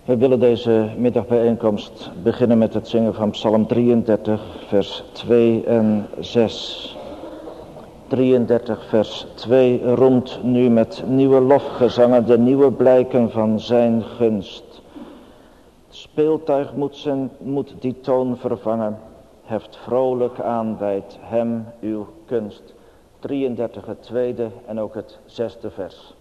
We willen deze middagbijeenkomst beginnen met het zingen van Psalm 33, vers 2 en 6. 33, vers 2 roemt nu met nieuwe lofgezangen de nieuwe blijken van zijn gunst. Het speeltuig moet die toon vervangen. Heft vrolijk aan, wijdt hem uw kunst. 33, het tweede en ook het zesde vers.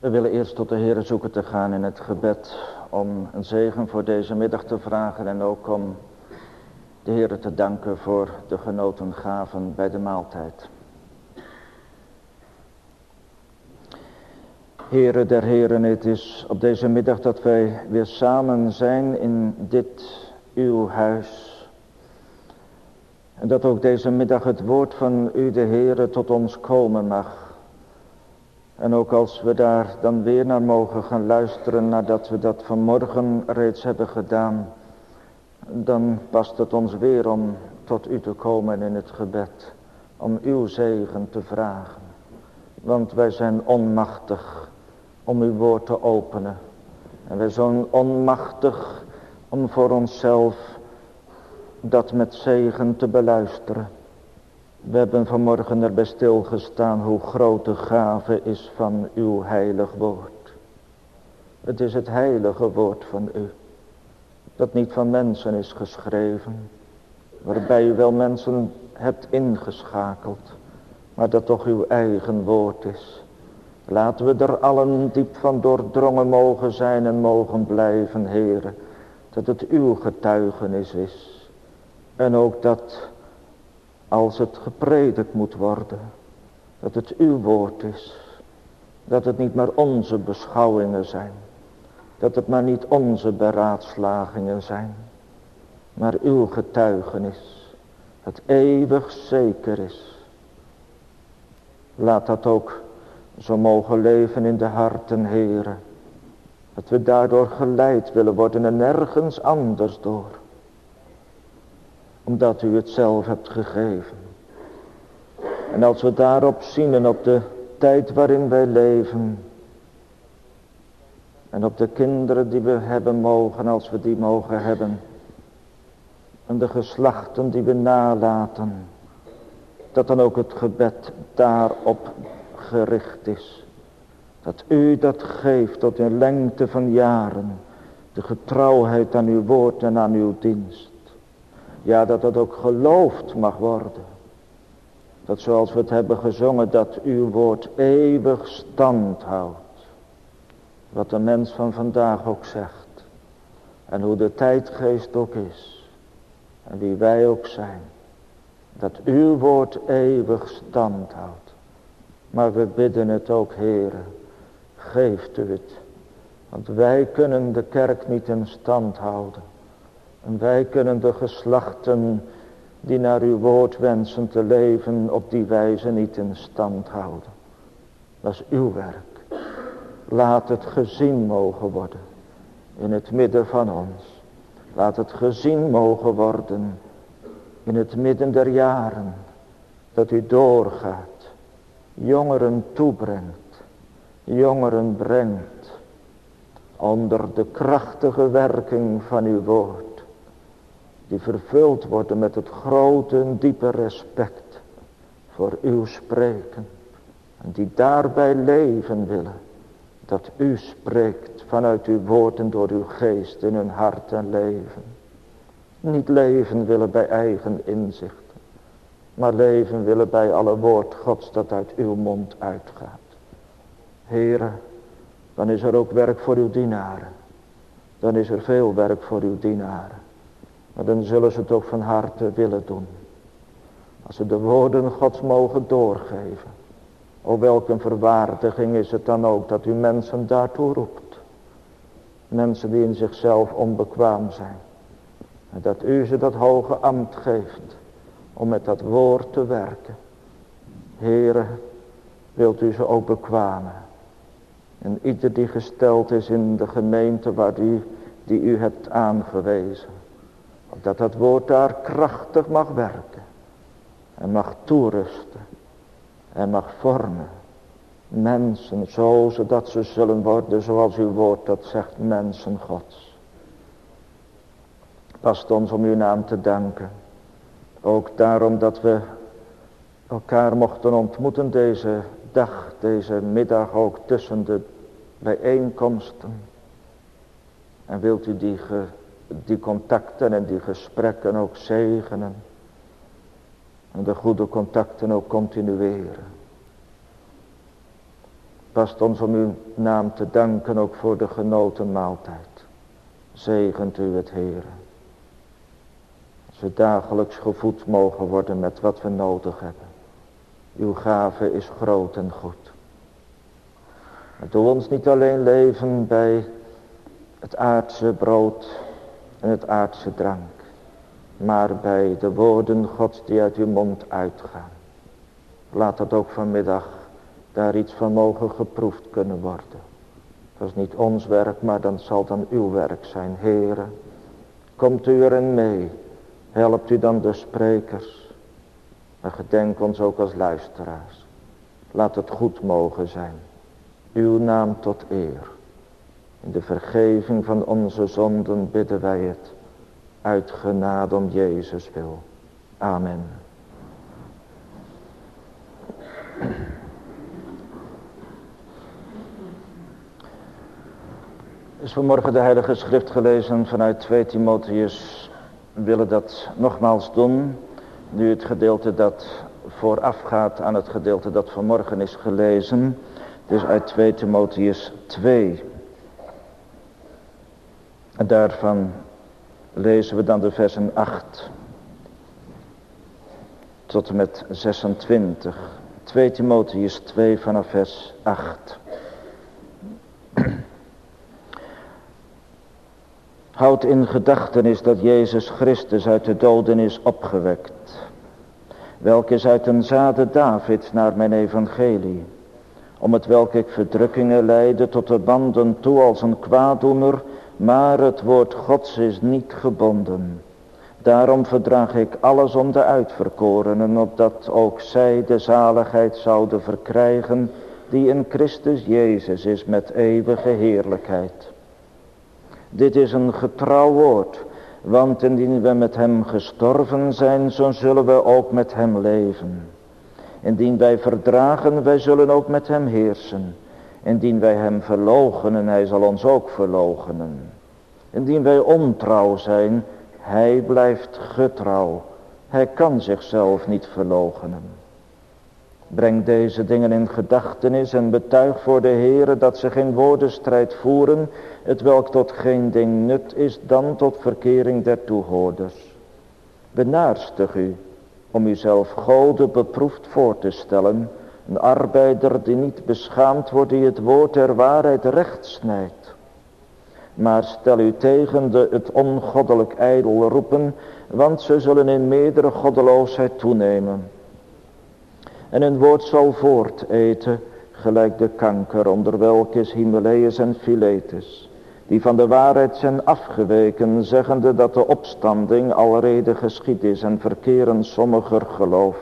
We willen eerst tot de Heere zoeken te gaan in het gebed om een zegen voor deze middag te vragen en ook om de Heere te danken voor de genoten gaven bij de maaltijd. Heere der Heren, het is op deze middag dat wij weer samen zijn in dit uw huis. En dat ook deze middag het woord van u, de Heere, tot ons komen mag. En ook als we daar dan weer naar mogen gaan luisteren nadat we dat vanmorgen reeds hebben gedaan, dan past het ons weer om tot u te komen in het gebed, om uw zegen te vragen. Want wij zijn onmachtig om uw woord te openen. En wij zijn onmachtig om voor onszelf dat met zegen te beluisteren. We hebben vanmorgen erbij stilgestaan hoe groot de gave is van uw heilig woord. Het is het heilige woord van u, dat niet van mensen is geschreven, waarbij u wel mensen hebt ingeschakeld, maar dat toch uw eigen woord is. Laten we er allen diep van doordrongen mogen zijn en mogen blijven, Heere, dat het uw getuigenis is. En ook dat als het gepredikt moet worden, dat het uw woord is. Dat het niet maar onze beschouwingen zijn. Dat het maar niet onze beraadslagingen zijn. Maar uw getuigenis, het eeuwig zeker is. Laat dat ook zo mogen leven in de harten, Heere. Dat we daardoor geleid willen worden en nergens anders door. Omdat u het zelf hebt gegeven. En als we daarop zien en op de tijd waarin wij leven. En op de kinderen die we hebben mogen, als we die mogen hebben. En de geslachten die we nalaten. Dat dan ook het gebed daarop gericht is. Dat u dat geeft tot een lengte van jaren. De getrouwheid aan uw woord en aan uw dienst. Ja, dat het ook geloofd mag worden. Dat zoals we het hebben gezongen, dat uw woord eeuwig stand houdt. Wat de mens van vandaag ook zegt. En hoe de tijdgeest ook is. En wie wij ook zijn. Dat uw woord eeuwig stand houdt. Maar we bidden het ook, Heere. Geeft u het. Want wij kunnen de kerk niet in stand houden. En wij kunnen de geslachten die naar uw woord wensen te leven op die wijze niet in stand houden. Dat is uw werk. Laat het gezien mogen worden in het midden van ons. Laat het gezien mogen worden in het midden der jaren. Dat u doorgaat, jongeren toebrengt, jongeren brengt. Onder de krachtige werking van uw woord. Die vervuld worden met het grote en diepe respect voor uw spreken. En die daarbij leven willen. Dat u spreekt vanuit uw woord en door uw geest in hun hart en leven. Niet leven willen bij eigen inzichten. Maar leven willen bij alle woord Gods dat uit uw mond uitgaat. Heere, dan is er ook werk voor uw dienaren. Dan is er veel werk voor uw dienaren. Maar dan zullen ze het ook van harte willen doen. Als ze de woorden Gods mogen doorgeven. O welk een verwaardiging is het dan ook dat u mensen daartoe roept. Mensen die in zichzelf onbekwaam zijn. En dat u ze dat hoge ambt geeft. Om met dat woord te werken. Heere, wilt u ze ook bekwamen. En ieder die gesteld is in de gemeente die u hebt aangewezen. Dat dat woord daar krachtig mag werken. En mag toerusten. En mag vormen. Mensen zo zodat ze zullen worden zoals uw woord dat zegt, mensen Gods. Past ons om uw naam te danken. Ook daarom dat we elkaar mochten ontmoeten deze dag, deze middag ook tussen de bijeenkomsten. En wilt u die contacten en die gesprekken ook zegenen. En de goede contacten ook continueren. past ons om uw naam te danken ook voor de genoten maaltijd. Zegent u het, Heere. Als we dagelijks gevoed mogen worden met wat we nodig hebben. Uw gave is groot en goed. Maar doe ons niet alleen leven bij het aardse brood en het aardse drank. Maar bij de woorden Gods die uit uw mond uitgaan. Laat dat ook vanmiddag daar iets van mogen geproefd kunnen worden. Dat is niet ons werk, maar dan zal dan uw werk zijn. Heere, komt u erin mee. Helpt u dan de sprekers. Maar gedenk ons ook als luisteraars. Laat het goed mogen zijn. Uw naam tot eer. In de vergeving van onze zonden bidden wij het. Uit genade om Jezus wil. Amen. Is vanmorgen de Heilige Schrift gelezen vanuit 2 Timotheus. We willen dat nogmaals doen. Nu het gedeelte dat voorafgaat aan het gedeelte dat vanmorgen is gelezen. Dus uit 2 Timotheus 2. En daarvan lezen we dan de versen 8 tot en met 26. 2 Timotheus 2 vanaf vers 8. Houd in gedachtenis dat Jezus Christus uit de doden is opgewekt. Welke is uit een zade David naar mijn evangelie. Om het welk ik verdrukkingen lijde tot de banden toe als een kwaaddoener. Maar het woord Gods is niet gebonden. Daarom verdraag ik alles om de uitverkorenen, opdat ook zij de zaligheid zouden verkrijgen die in Christus Jezus is met eeuwige heerlijkheid. Dit is een getrouw woord, want indien we met hem gestorven zijn, zo zullen we ook met hem leven. Indien wij verdragen, wij zullen ook met hem heersen. Indien wij hem verloochenen, hij zal ons ook verloochenen. Indien wij ontrouw zijn, hij blijft getrouw. Hij kan zichzelf niet verloochenen. Breng deze dingen in gedachtenis en betuig voor de Heere dat ze geen woordenstrijd voeren, het welk tot geen ding nut is dan tot verkering der toehoorders. Benaarstig u om uzelf Gode beproefd voor te stellen, een arbeider die niet beschaamd wordt, die het woord der waarheid recht snijdt. Maar stel u tegen het ongoddelijk ijdel roepen, want ze zullen in meerdere goddeloosheid toenemen. En hun woord zal voorteten, gelijk de kanker, onder welke is Hymenaeus en Philetus, die van de waarheid zijn afgeweken, zeggende dat de opstanding alrede geschied is en verkeren sommiger geloof.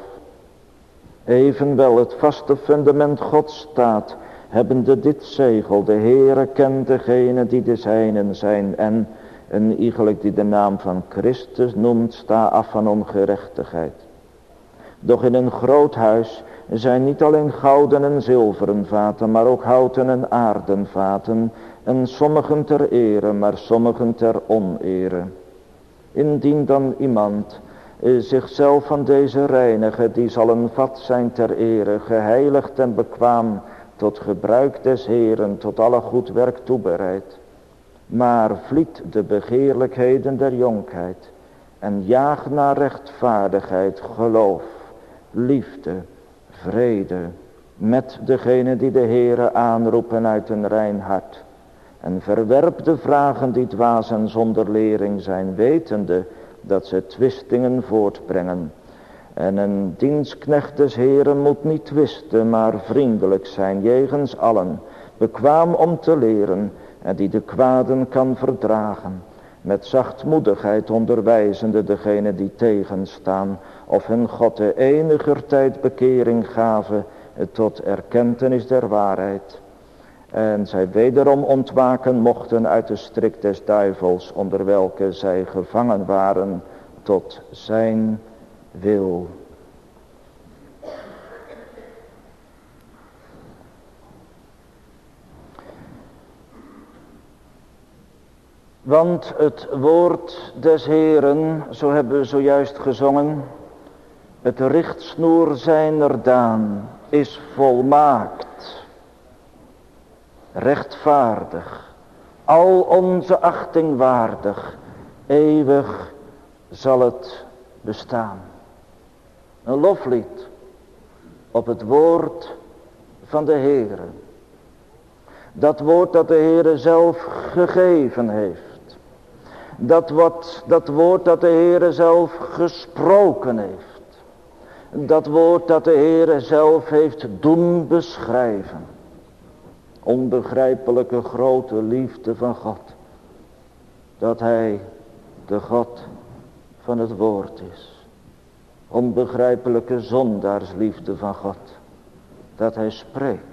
Evenwel het vaste fundament Gods staat, hebbende dit zegel, de Heere kent degene die de zijnen zijn en een iegelijk die de naam van Christus noemt, sta af van ongerechtigheid. Doch in een groot huis zijn niet alleen gouden en zilveren vaten, maar ook houten en aarden vaten, en sommigen ter ere, maar sommigen ter onere. Indien dan iemand zichzelf van deze reinigen, die zal een vat zijn ter ere, geheiligd en bekwaam, tot gebruik des Heeren, tot alle goed werk toebereid. Maar vliet de begeerlijkheden der jonkheid, en jaag naar rechtvaardigheid, geloof, liefde, vrede, met degene die de Heere aanroepen uit een rein hart. En verwerp de vragen die dwaas en zonder lering zijn, wetende dat ze twistingen voortbrengen. En een dienstknecht des Heeren moet niet twisten, maar vriendelijk zijn jegens allen, bekwaam om te leren, en die de kwaden kan verdragen, met zachtmoedigheid onderwijzende degene die tegenstaan, of hun God de eniger tijd bekering gaven tot erkentenis der waarheid. En zij wederom ontwaken mochten uit de strik des duivels, onder welke zij gevangen waren tot zijn wil. Want het woord des Heeren, zo hebben we zojuist gezongen, het richtsnoer zijner daan is volmaakt. rechtvaardig, al onze achting waardig, eeuwig zal het bestaan. Een loflied op het woord van de Heere. Dat woord dat de Heere zelf gegeven heeft. Dat woord dat de Heere zelf gesproken heeft. Dat woord dat de Heere zelf heeft doen beschrijven. Onbegrijpelijke grote liefde van God. Dat Hij de God van het woord is. Onbegrijpelijke zondaarsliefde van God. Dat Hij spreekt.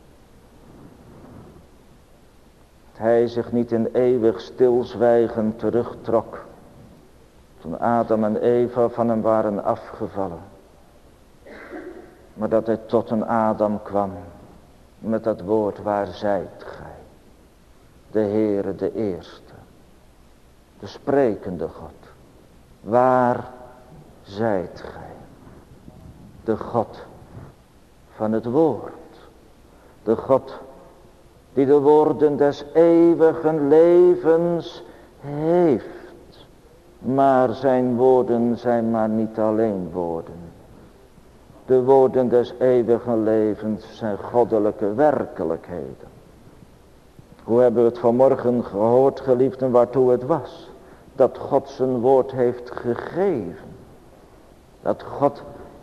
Dat Hij zich niet in eeuwig stilzwijgen terugtrok. Toen Adam en Eva van hem waren afgevallen. Maar dat Hij tot een Adam kwam. Met dat woord, waar zijt gij? De Heere, de eerste. De sprekende God. Waar zijt gij? De God van het woord. De God die de woorden des eeuwigen levens heeft. Maar zijn woorden zijn maar niet alleen woorden. De woorden des eeuwigen levens zijn goddelijke werkelijkheden. Hoe hebben we het vanmorgen gehoord, geliefden, waartoe het was? Dat God zijn woord heeft gegeven. Dat God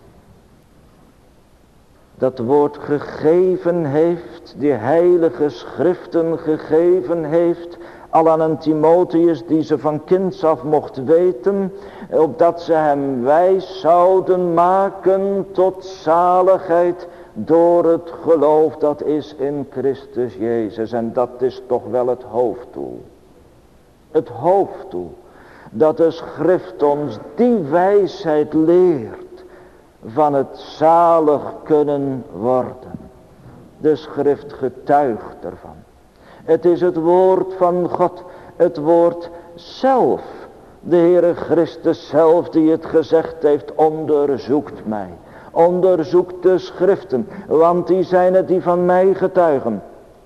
dat woord gegeven heeft, die heilige schriften gegeven heeft, al aan een Timotheus die ze van kinds af mocht weten, opdat ze hem wijs zouden maken tot zaligheid door het geloof dat is in Christus Jezus. En dat is toch wel het hoofddoel. Het hoofddoel, dat de schrift ons die wijsheid leert van het zalig kunnen worden. De schrift getuigt ervan. Het is het woord van God, het woord zelf. De Heere Christus zelf die het gezegd heeft, onderzoekt mij. Onderzoekt de schriften, want die zijn het die van mij getuigen.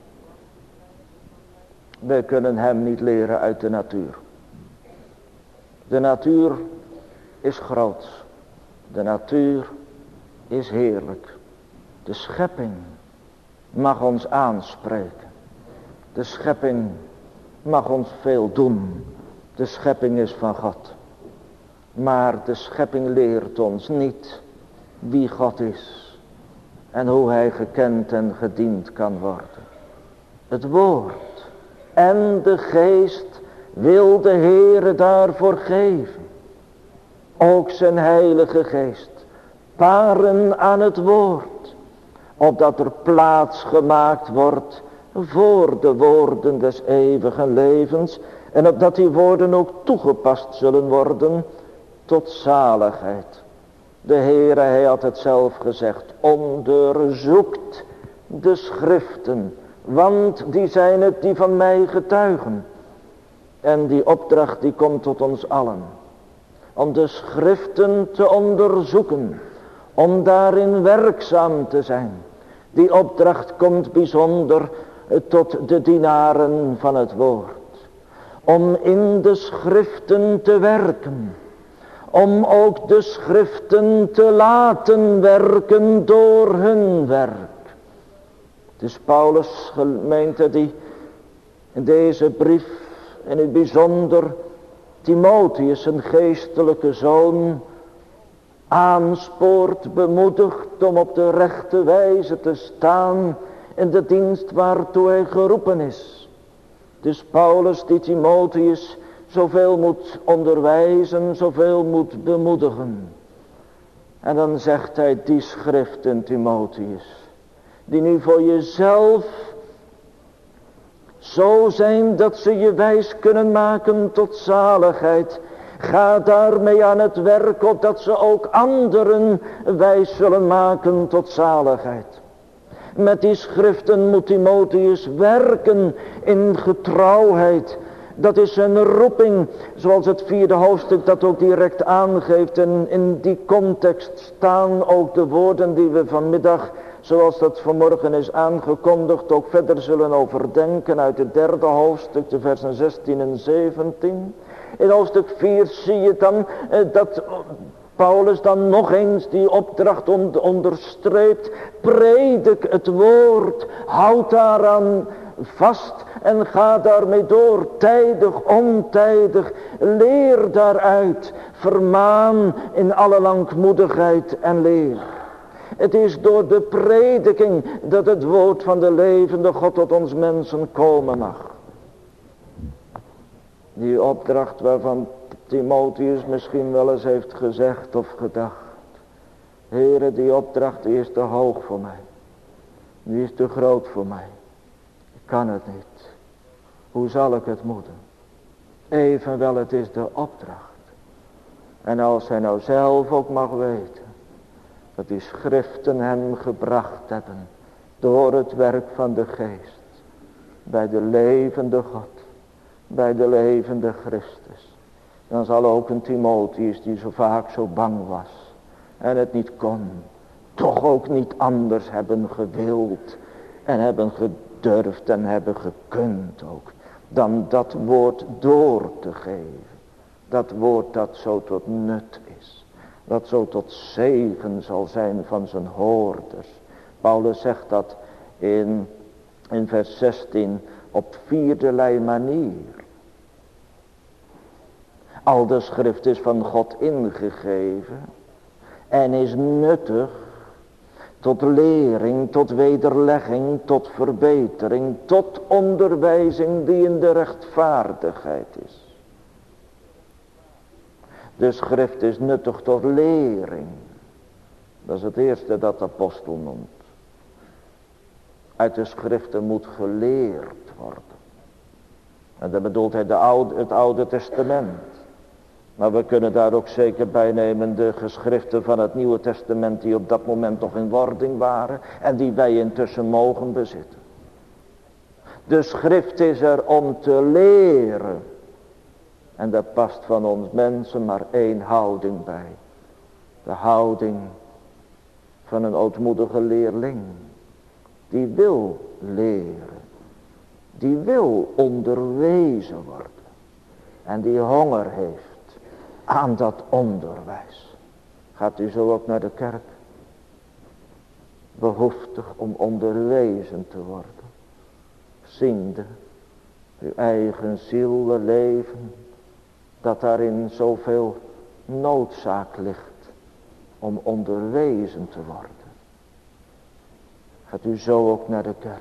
We kunnen hem niet leren uit de natuur. De natuur is groot. De natuur is heerlijk. De schepping mag ons aanspreken. De schepping mag ons veel doen. De schepping is van God. Maar de schepping leert ons niet wie God is. En hoe hij gekend en gediend kan worden. Het woord en de geest wil de Heere daarvoor geven. Ook zijn heilige geest. Paren aan het woord. Opdat er plaats gemaakt wordt voor de woorden des eeuwigen levens. En opdat die woorden ook toegepast zullen worden tot zaligheid. De Heere, hij had het zelf gezegd. Onderzoekt de schriften. Want die zijn het die van mij getuigen. En die opdracht die komt tot ons allen. Om de schriften te onderzoeken. Om daarin werkzaam te zijn. Die opdracht komt bijzonder tot de dienaren van het woord. Om in de schriften te werken. Om ook de schriften te laten werken door hun werk. Het is Paulus, gemeente, die in deze brief in het bijzonder Timotheus, een geestelijke zoon, aanspoort, bemoedigt om op de rechte wijze te staan in de dienst waartoe hij geroepen is. Het is Paulus die Timotheus zoveel moet onderwijzen, zoveel moet bemoedigen. En dan zegt hij die schriften, Timotheus, die nu voor jezelf zo zijn dat ze je wijs kunnen maken tot zaligheid. Ga daarmee aan het werk, opdat ze ook anderen wijs zullen maken tot zaligheid. Met die schriften moet Timotheus werken in getrouwheid. Dat is een roeping, zoals het 4e hoofdstuk dat ook direct aangeeft. En in die context staan ook de woorden die we vanmiddag zoals dat vanmorgen is aangekondigd, ook verder zullen overdenken uit het 3e hoofdstuk, de versen 16 en 17. In hoofdstuk 4 zie je dan dat Paulus dan nog eens die opdracht onderstreept. Predik het woord, houd daaraan vast en ga daarmee door, tijdig, ontijdig, leer daaruit, vermaan in alle langmoedigheid en leer. Het is door de prediking dat het woord van de levende God tot ons mensen komen mag. Die opdracht waarvan Timotheus misschien wel eens heeft gezegd of gedacht. Heere, die opdracht die is te hoog voor mij. Die is te groot voor mij. Ik kan het niet. Hoe zal ik het moeten? Evenwel, het is de opdracht. En als hij nou zelf ook mag weten dat die schriften hem gebracht hebben door het werk van de geest. Bij de levende God. Bij de levende Christus. Dan zal ook een Timotheus die zo vaak zo bang was en het niet kon, toch ook niet anders hebben gewild en hebben gedurfd en hebben gekund ook, dan dat woord door te geven. Dat woord dat zo tot nut is. Dat zo tot zegen zal zijn van zijn hoorders. Paulus zegt dat in vers 16 op 4e manier. Al de schrift is van God ingegeven en is nuttig tot lering, tot wederlegging, tot verbetering, tot onderwijzing die in de rechtvaardigheid is. De schrift is nuttig tot lering. Dat is het eerste dat de apostel noemt. Uit de schriften moet geleerd worden. En dan bedoelt hij het Oude Testament. Maar we kunnen daar ook zeker bij nemen de geschriften van het Nieuwe Testament die op dat moment nog in wording waren. En die wij intussen mogen bezitten. De schrift is er om te leren. En daar past van ons mensen maar één houding bij. De houding van een ootmoedige leerling. Die wil leren. Die wil onderwezen worden. En die honger heeft aan dat onderwijs. Gaat u zo ook naar de kerk? Behoeftig om onderwezen te worden. Ziende uw eigen zieleleven. Dat daarin zoveel noodzaak ligt om onderwezen te worden. Gaat u zo ook naar de kerk.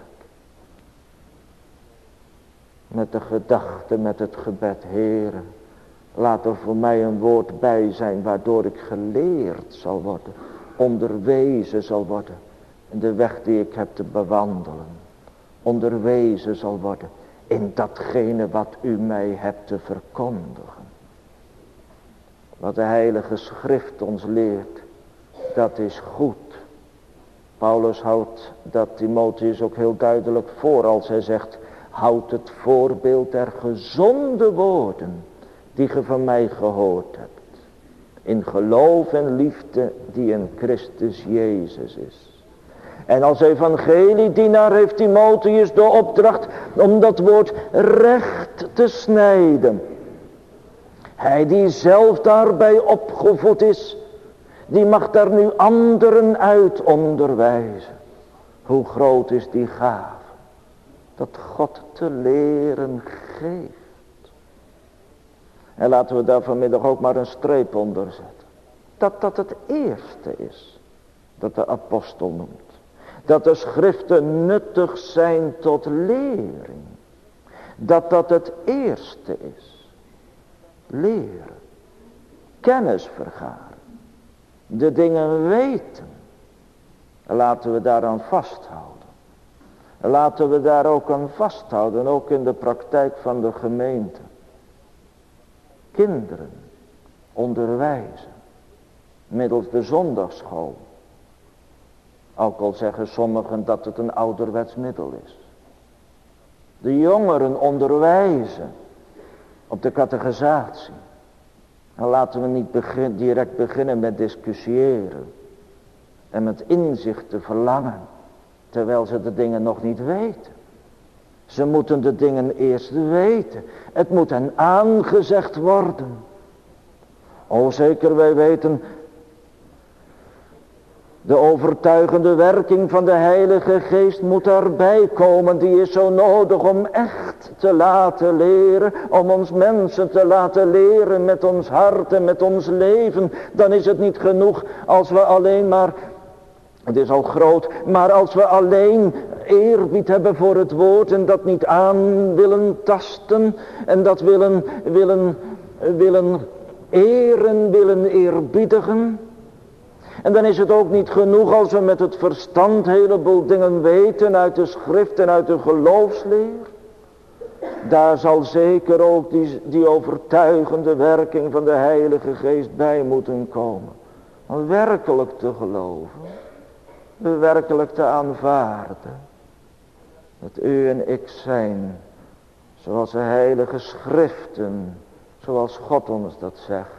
Met de gedachte, met het gebed, Heere, laat er voor mij een woord bij zijn waardoor ik geleerd zal worden, onderwezen zal worden in de weg die ik heb te bewandelen. Onderwezen zal worden in datgene wat u mij hebt te verkondigen. Wat de Heilige Schrift ons leert, dat is goed. Paulus houdt dat Timotheus ook heel duidelijk voor als hij zegt, houd het voorbeeld der gezonde woorden die ge van mij gehoord hebt. In geloof en liefde die in Christus Jezus is. En als evangeliedienaar heeft Timotheus de opdracht om dat woord recht te snijden. Hij die zelf daarbij opgevoed is, die mag daar nu anderen uit onderwijzen. Hoe groot is die gave, dat God te leren geeft. En laten we daar vanmiddag ook maar een streep onder zetten. Dat het eerste is, dat de apostel noemt. Dat de schriften nuttig zijn tot lering. Dat het eerste is. Leren. Kennis vergaren. De dingen weten. Laten we daaraan vasthouden. Laten we daar ook aan vasthouden. Ook in de praktijk van de gemeente. Kinderen onderwijzen. Middels de zondagsschool. Ook al zeggen sommigen dat het een ouderwets middel is. De jongeren onderwijzen op de catechisatie. En laten we niet direct beginnen met discussiëren. En met inzicht te verlangen. Terwijl ze de dingen nog niet weten. Ze moeten de dingen eerst weten. Het moet hen aangezegd worden. O zeker, wij weten, de overtuigende werking van de Heilige Geest moet daarbij komen. Die is zo nodig om echt te laten leren. Om ons mensen te laten leren met ons hart en met ons leven. Dan is het niet genoeg als we alleen maar, het is al groot, maar als we alleen eerbied hebben voor het woord. En dat niet aan willen tasten. En dat willen eren, willen eerbiedigen. En dan is het ook niet genoeg als we met het verstand een heleboel dingen weten uit de schrift en uit de geloofsleer. Daar zal zeker ook die overtuigende werking van de Heilige Geest bij moeten komen. Om werkelijk te geloven. Werkelijk te aanvaarden. Dat u en ik zijn. Zoals de Heilige Schriften. Zoals God ons dat zegt.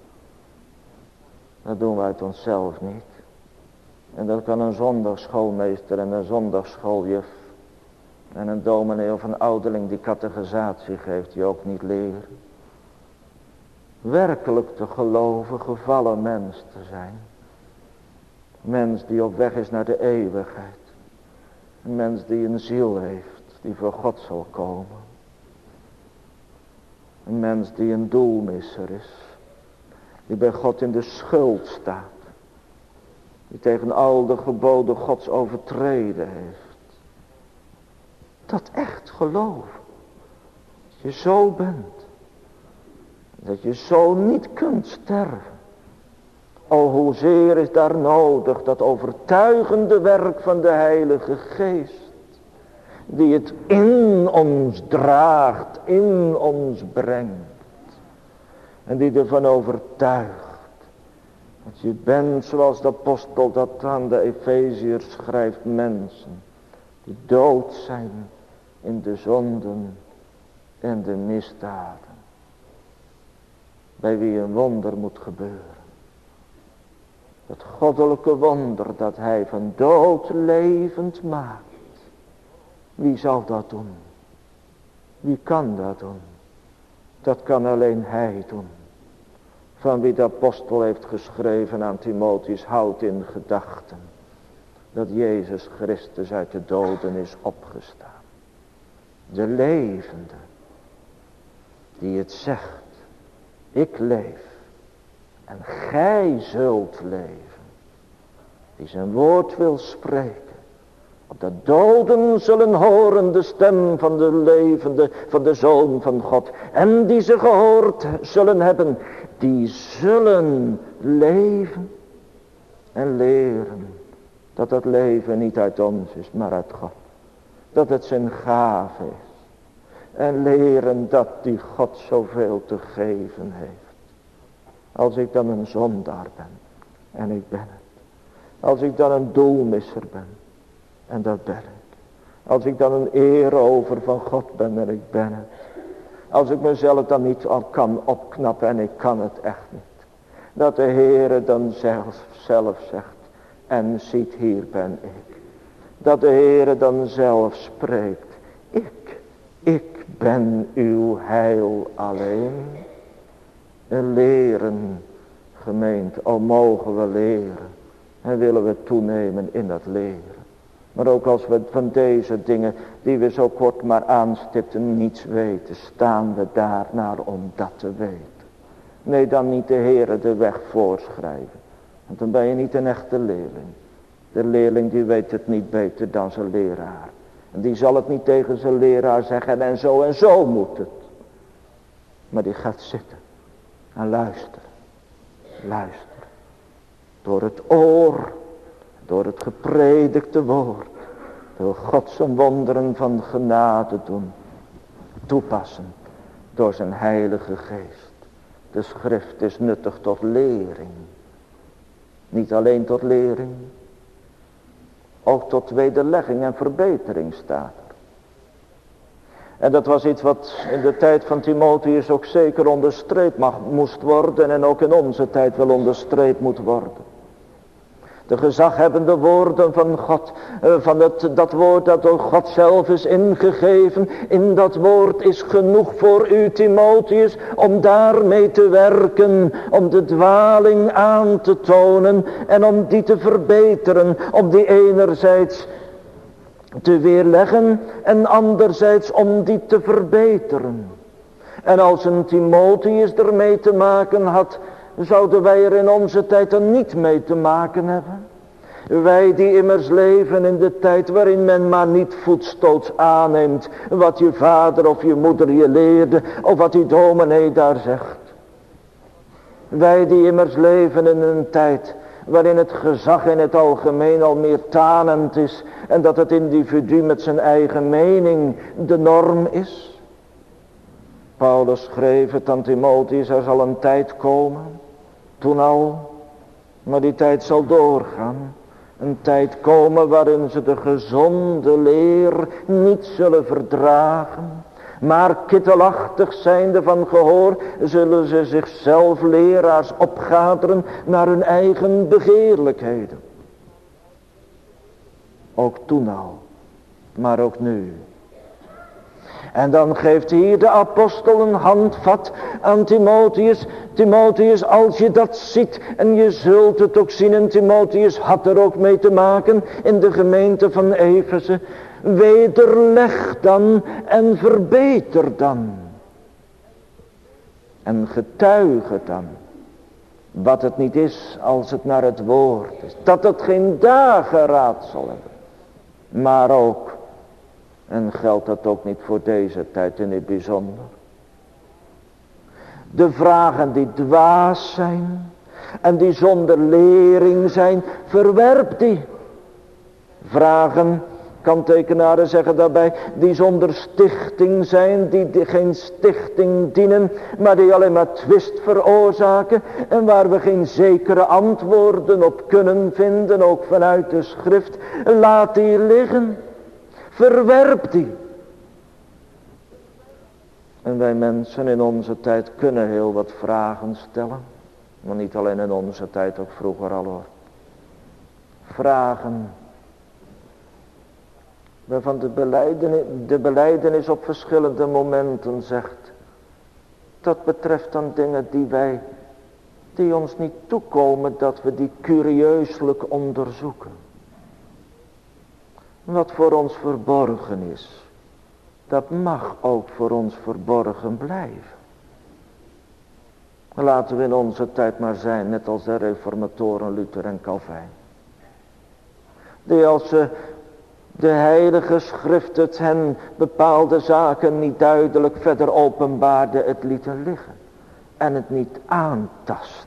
Dat doen we uit onszelf niet. En dat kan een zondagsschoolmeester en een zondagssschooljuf en een dominee of een ouderling die catechisatie geeft, die ook niet leren. Werkelijk te geloven, gevallen mens te zijn. Mens die op weg is naar de eeuwigheid. Een mens die een ziel heeft, die voor God zal komen. Een mens die een doelmisser is. Die bij God in de schuld staat. Die tegen al de geboden Gods overtreden heeft. Dat echt geloven. Dat je zo bent. Dat je zo niet kunt sterven. O, hoezeer is daar nodig dat overtuigende werk van de Heilige Geest. Die het in ons draagt, in ons brengt. En die ervan overtuigt. Dat je bent zoals de apostel dat aan de Efeziërs schrijft. Mensen die dood zijn in de zonden en de misdaden. Bij wie een wonder moet gebeuren. Het goddelijke wonder dat hij van dood levend maakt. Wie zal dat doen? Wie kan dat doen? Dat kan alleen hij doen. Van wie de apostel heeft geschreven aan Timotheus, houd in gedachten. Dat Jezus Christus uit de doden is opgestaan. De levende. Die het zegt. Ik leef. En gij zult leven. Die zijn woord wil spreken. De doden zullen horen de stem van de levende, van de Zoon van God. En die ze gehoord zullen hebben, die zullen leven en leren. Dat het leven niet uit ons is, maar uit God. Dat het zijn gave is. En leren dat die God zoveel te geven heeft. Als ik dan een zondaar ben, en ik ben het. Als ik dan een doelmisser ben. En dat ben ik. Als ik dan een erover van God ben en ik ben het. Als ik mezelf dan niet al kan opknappen en ik kan het echt niet. Dat de Heere dan zelf zegt. En ziet, hier ben ik. Dat de Heere dan zelf spreekt. Ik ben uw heil alleen. En leren, gemeente, al mogen we leren. En willen we toenemen in dat leren. Maar ook als we van deze dingen die we zo kort maar aanstipten niets weten, staan we daarnaar om dat te weten. Nee, dan niet de Heere de weg voorschrijven. Want dan ben je niet een echte leerling. De leerling die weet het niet beter dan zijn leraar. En die zal het niet tegen zijn leraar zeggen en zo moet het. Maar die gaat zitten en luisteren. Luisteren. Door het oor. Door het gepredikte woord. Door God zijn wonderen van genade doen. Toepassen. Door zijn heilige geest. De schrift is nuttig tot lering. Niet alleen tot lering. Ook tot wederlegging en verbetering staat er. En dat was iets wat in de tijd van Timotheus ook zeker onderstreept moest worden. En ook in onze tijd wel onderstreept moet worden. De gezaghebbende woorden van God, dat woord dat door God zelf is ingegeven. In dat woord is genoeg voor u, Timotheus, om daarmee te werken. Om de dwaling aan te tonen en om die te verbeteren. Om die enerzijds te weerleggen en anderzijds om die te verbeteren. En als een Timotheus ermee te maken had, zouden wij er in onze tijd dan niet mee te maken hebben? Wij die immers leven in de tijd waarin men maar niet voetstoots aanneemt wat je vader of je moeder je leerde of wat die dominee daar zegt. Wij die immers leven in een tijd waarin het gezag in het algemeen al meer tanend is en dat het individu met zijn eigen mening de norm is. Paulus schreef het aan Timotheus, er zal een tijd komen, toen al, maar die tijd zal doorgaan. Een tijd komen waarin ze de gezonde leer niet zullen verdragen. Maar kittelachtig zijnde van gehoor zullen ze zichzelf leraars opgaderen naar hun eigen begeerlijkheden. Ook toen al, maar ook nu. En dan geeft hier de apostel een handvat aan Timotheus. Timotheus, als je dat ziet, en je zult het ook zien, en Timotheus had er ook mee te maken in de gemeente van Efeze. Wederleg dan en verbeter dan. En getuige dan. Wat het niet is als het naar het woord is. Dat het geen dageraad zal hebben. Maar ook, en geldt dat ook niet voor deze tijd in het bijzonder. De vragen die dwaas zijn en die zonder lering zijn, verwerp die. Vragen, kanttekenaren zeggen daarbij, die zonder stichting zijn, die geen stichting dienen, maar die alleen maar twist veroorzaken en waar we geen zekere antwoorden op kunnen vinden, ook vanuit de schrift. Laat die liggen, verwerp die. En wij mensen in onze tijd kunnen heel wat vragen stellen, maar niet alleen in onze tijd, ook vroeger al hoor. Vragen waarvan de belijdenis op verschillende momenten zegt. Dat betreft dan dingen die ons niet toekomen, dat we die curieuselijk onderzoeken. Wat voor ons verborgen is, dat mag ook voor ons verborgen blijven. Laten we in onze tijd maar zijn, net als de reformatoren Luther en Calvijn. Die als ze de heilige schrift het hen bepaalde zaken niet duidelijk verder openbaarde, het lieten liggen. En het niet aantasten.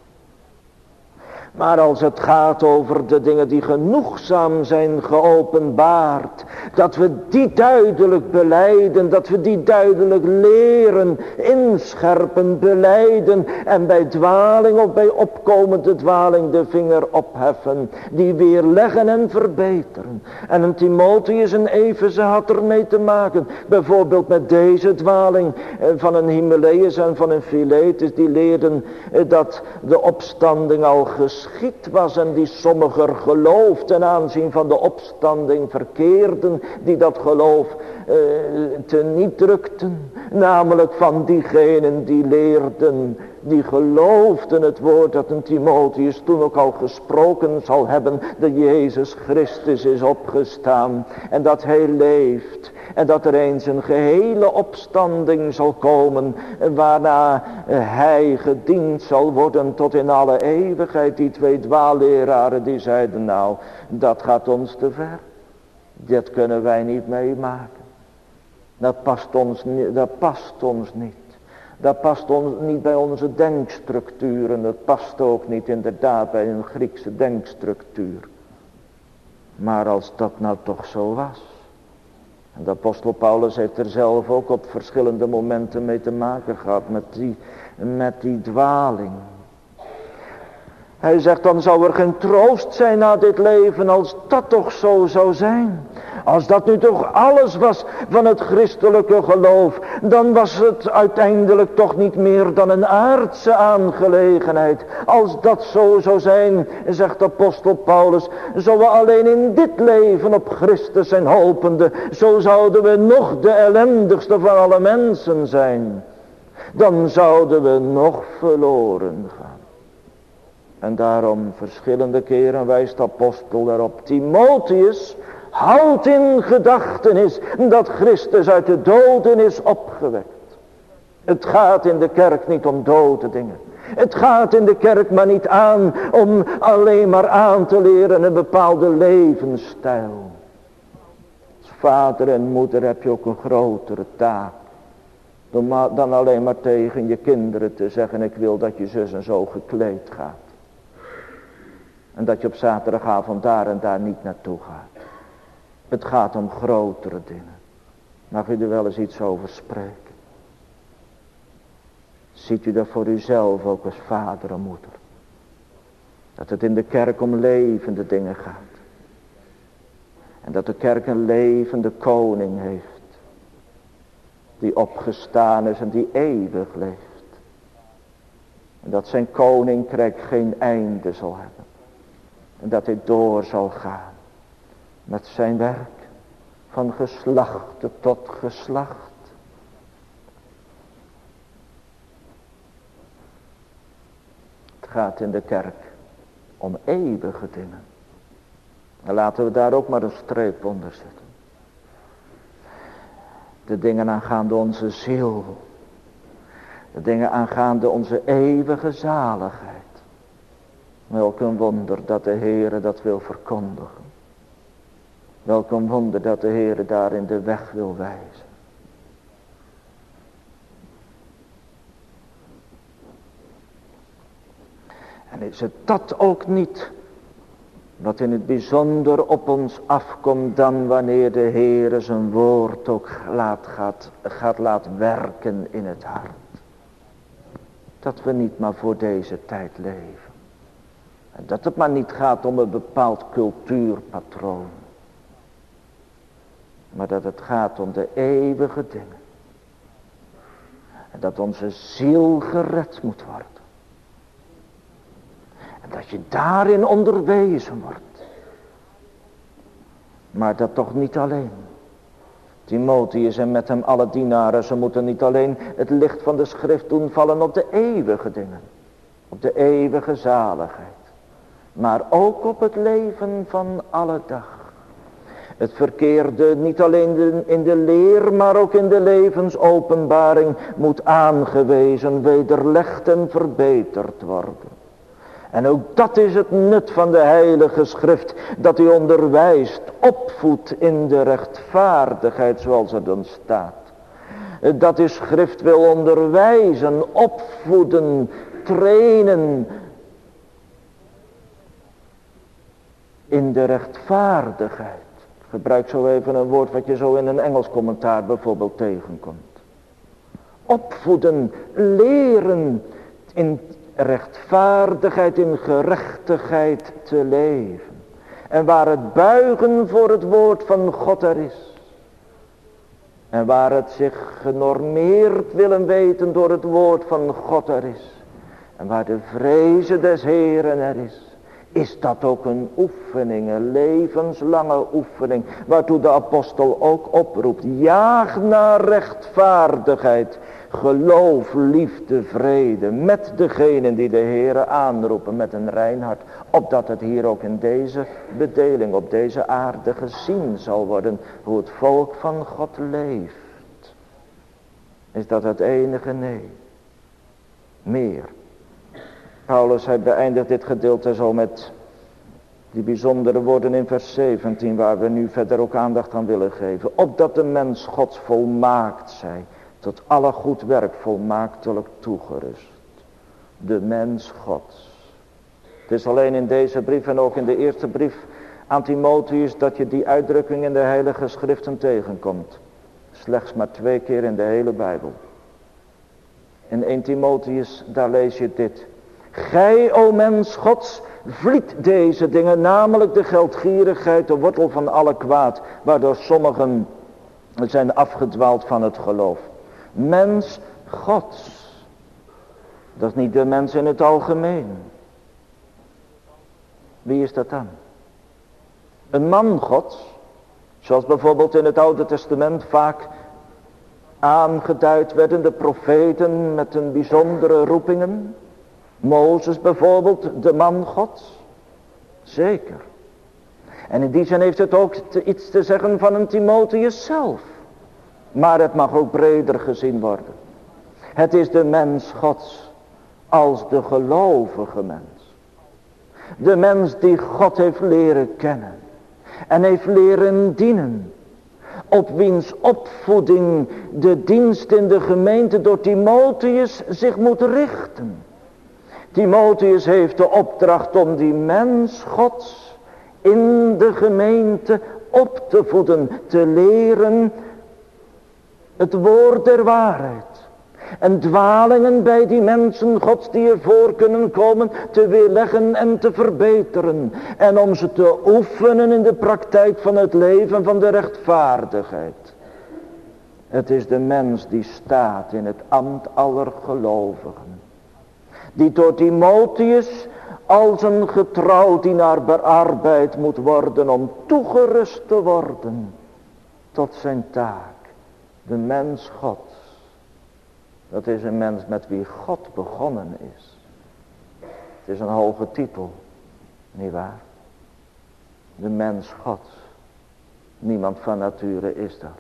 Maar als het gaat over de dingen die genoegzaam zijn geopenbaard, dat we die duidelijk belijden, dat we die duidelijk leren, inscherpen, belijden en bij dwaling of bij opkomende dwaling de vinger opheffen, die weerleggen en verbeteren. En een Timotheus en Efeze had ermee te maken, bijvoorbeeld met deze dwaling van een Hymenaeus en van een Philetus, die leerden dat de opstanding al geschied was en die sommigen geloof ten aanzien van de opstanding verkeerden, die dat geloof teniet drukten, namelijk van diegenen die leerden, die geloofden het woord dat een Timotheus toen ook al gesproken zal hebben, dat Jezus Christus is opgestaan en dat hij leeft en dat er eens een gehele opstanding zal komen waarna hij gediend zal worden tot in alle eeuwigheid. Die twee dwaalleraren die zeiden, nou, dat gaat ons te ver, dat kunnen wij niet meemaken. Dat past ons niet. Dat past ons niet bij onze denkstructuren. Dat past ook niet inderdaad bij een Griekse denkstructuur. Maar als dat nou toch zo was. En de apostel Paulus heeft er zelf ook op verschillende momenten mee te maken gehad met die dwaling. Hij zegt, dan zou er geen troost zijn na dit leven als dat toch zo zou zijn. Als dat nu toch alles was van het christelijke geloof, dan was het uiteindelijk toch niet meer dan een aardse aangelegenheid. Als dat zo zou zijn, zegt apostel Paulus, zo we alleen in dit leven op Christus zijn hopende, zo zouden we nog de ellendigste van alle mensen zijn. Dan zouden we nog verloren gaan. En daarom verschillende keren wijst de apostel daarop. Timotheus, houd in gedachtenis dat Christus uit de doden is opgewekt. Het gaat in de kerk niet om dode dingen. Het gaat in de kerk maar niet aan om alleen maar aan te leren een bepaalde levensstijl. Als vader en moeder heb je ook een grotere taak. Dan alleen maar tegen je kinderen te zeggen, ik wil dat je zus en zo gekleed gaat. En dat je op zaterdagavond daar en daar niet naartoe gaat. Het gaat om grotere dingen. Mag u er wel eens iets over spreken? Ziet u dat voor uzelf ook als vader en moeder? Dat het in de kerk om levende dingen gaat. En dat de kerk een levende koning heeft. Die opgestaan is en die eeuwig leeft. En dat zijn koninkrijk geen einde zal hebben. En dat hij door zal gaan met zijn werk van geslacht tot geslacht. Het gaat in de kerk om eeuwige dingen. En laten we daar ook maar een streep onder zetten. De dingen aangaande onze ziel. De dingen aangaande onze eeuwige zaligheid. Welk een wonder dat de Heere dat wil verkondigen. Welk een wonder dat de Heere daarin de weg wil wijzen. En is het dat ook niet wat in het bijzonder op ons afkomt dan wanneer de Heere zijn woord ook gaat laten werken in het hart. Dat we niet maar voor deze tijd leven. En dat het maar niet gaat om een bepaald cultuurpatroon. Maar dat het gaat om de eeuwige dingen. En dat onze ziel gered moet worden. En dat je daarin onderwezen wordt. Maar dat toch niet alleen. Timotheus en met hem alle dienaren, ze moeten niet alleen het licht van de schrift doen vallen op de eeuwige dingen. Op de eeuwige zaligheid. Maar ook op het leven van alle dag. Het verkeerde niet alleen in de leer, maar ook in de levensopenbaring moet aangewezen, wederlegd en verbeterd worden. En ook dat is het nut van de heilige schrift, dat hij onderwijst, opvoedt in de rechtvaardigheid zoals er dan staat. Dat die schrift wil onderwijzen, opvoeden, trainen in de rechtvaardigheid. Ik gebruik zo even een woord wat je zo in een Engels commentaar bijvoorbeeld tegenkomt. Opvoeden, leren in rechtvaardigheid, in gerechtigheid te leven. En waar het buigen voor het woord van God er is. En waar het zich genormeerd willen weten door het woord van God er is. En waar de vreze des Heeren er is. Is dat ook een oefening, een levenslange oefening. Waartoe de apostel ook oproept. Jaag naar rechtvaardigheid. Geloof, liefde, vrede. Met degenen die de Heere aanroepen met een rein hart. Opdat het hier ook in deze bedeling, op deze aarde gezien zal worden. Hoe het volk van God leeft. Is dat het enige? Nee. Meer. Paulus, hij beëindigt dit gedeelte zo met die bijzondere woorden in vers 17, waar we nu verder ook aandacht aan willen geven. Opdat de mens Gods volmaakt zij, tot alle goed werk volmaaktelijk toegerust. De mens Gods. Het is alleen in deze brief en ook in de eerste brief aan Timotheus dat je die uitdrukking in de heilige schriften tegenkomt. Slechts maar 2 keer in de hele Bijbel. In 1 Timotheus, daar lees je dit. Gij, o mens Gods, vliet deze dingen, namelijk de geldgierigheid, de wortel van alle kwaad, waardoor sommigen zijn afgedwaald van het geloof. Mens Gods. Dat is niet de mens in het algemeen. Wie is dat dan? Een man Gods. Zoals bijvoorbeeld in het Oude Testament vaak aangeduid werden de profeten met een bijzondere roepingen. Mozes bijvoorbeeld, de man Gods. Zeker. En in die zin heeft het ook iets te zeggen van een Timotheus zelf. Maar het mag ook breder gezien worden. Het is de mens Gods als de gelovige mens. De mens die God heeft leren kennen. En heeft leren dienen. Op wiens opvoeding de dienst in de gemeente door Timotheus zich moet richten. Timotheus heeft de opdracht om die mens Gods in de gemeente op te voeden. Te leren het woord der waarheid. En dwalingen bij die mensen Gods die ervoor kunnen komen te weerleggen en te verbeteren. En om ze te oefenen in de praktijk van het leven van de rechtvaardigheid. Het is de mens die staat in het ambt aller gelovigen. Die door Timotheus als een getrouw dienaar bearbeid moet worden om toegerust te worden tot zijn taak. De mens Gods. Dat is een mens met wie God begonnen is. Het is een hoge titel, nietwaar? De mens Gods. Niemand van nature is dat.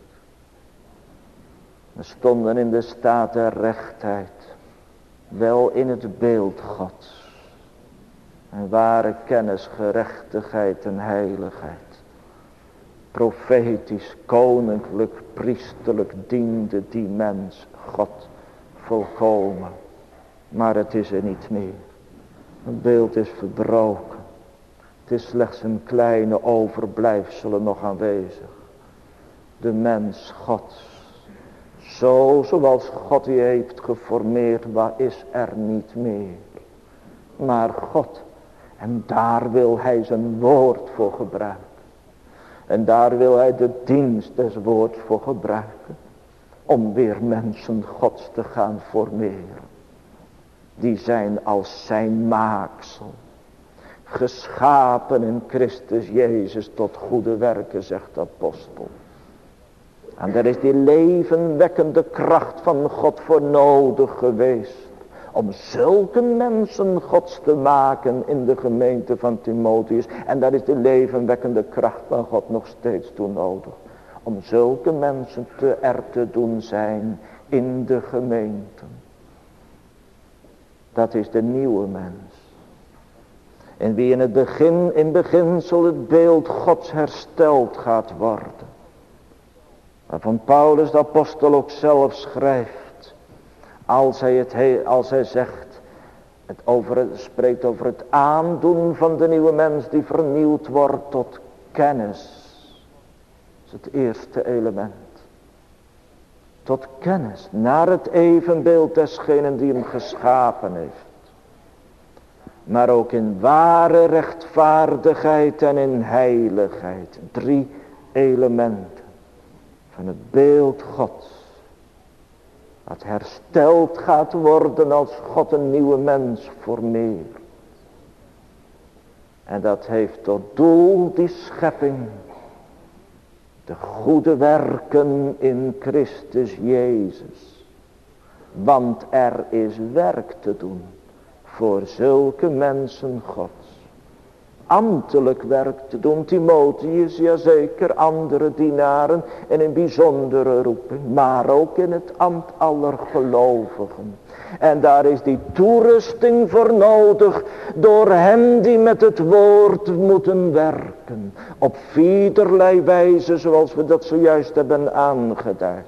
We stonden in de staat der rechtheid. Wel in het beeld Gods. En ware kennis, gerechtigheid en heiligheid. Profetisch, koninklijk, priesterlijk diende die mens God volkomen. Maar het is er niet meer. Het beeld is verbroken. Het is slechts een kleine overblijfselen nog aanwezig. De mens Gods. Zoals God die heeft geformeerd, wat is er niet meer. Maar God. En daar wil hij zijn woord voor gebruiken. En daar wil hij de dienst des woords voor gebruiken. Om weer mensen Gods te gaan formeren. Die zijn als zijn maaksel. Geschapen in Christus Jezus tot goede werken, zegt de apostel. En daar is die levenwekkende kracht van God voor nodig geweest. Om zulke mensen Gods te maken in de gemeente van Timotheus. En daar is de levenwekkende kracht van God nog steeds toe nodig. Om zulke mensen er te doen zijn in de gemeente. Dat is de nieuwe mens. En wie in het begin, in beginsel het beeld Gods hersteld gaat worden. Waarvan Paulus de apostel ook zelf schrijft. Als hij zegt, spreekt over het aandoen van de nieuwe mens die vernieuwd wordt tot kennis. Dat is het eerste element. Tot kennis, naar het evenbeeld desgenen die hem geschapen heeft. Maar ook in ware rechtvaardigheid en in heiligheid. 3 elementen van het beeld Gods. Dat hersteld gaat worden als God een nieuwe mens formeert. En dat heeft tot doel die schepping. De goede werken in Christus Jezus. Want er is werk te doen voor zulke mensen Gods. Ambtelijk werk te doen, Timotheus, ja zeker, andere dienaren en een bijzondere roeping. Maar ook in het ambt aller gelovigen. En daar is die toerusting voor nodig door hen die met het woord moeten werken. Op vierderlei wijze zoals we dat zojuist hebben aangeduid.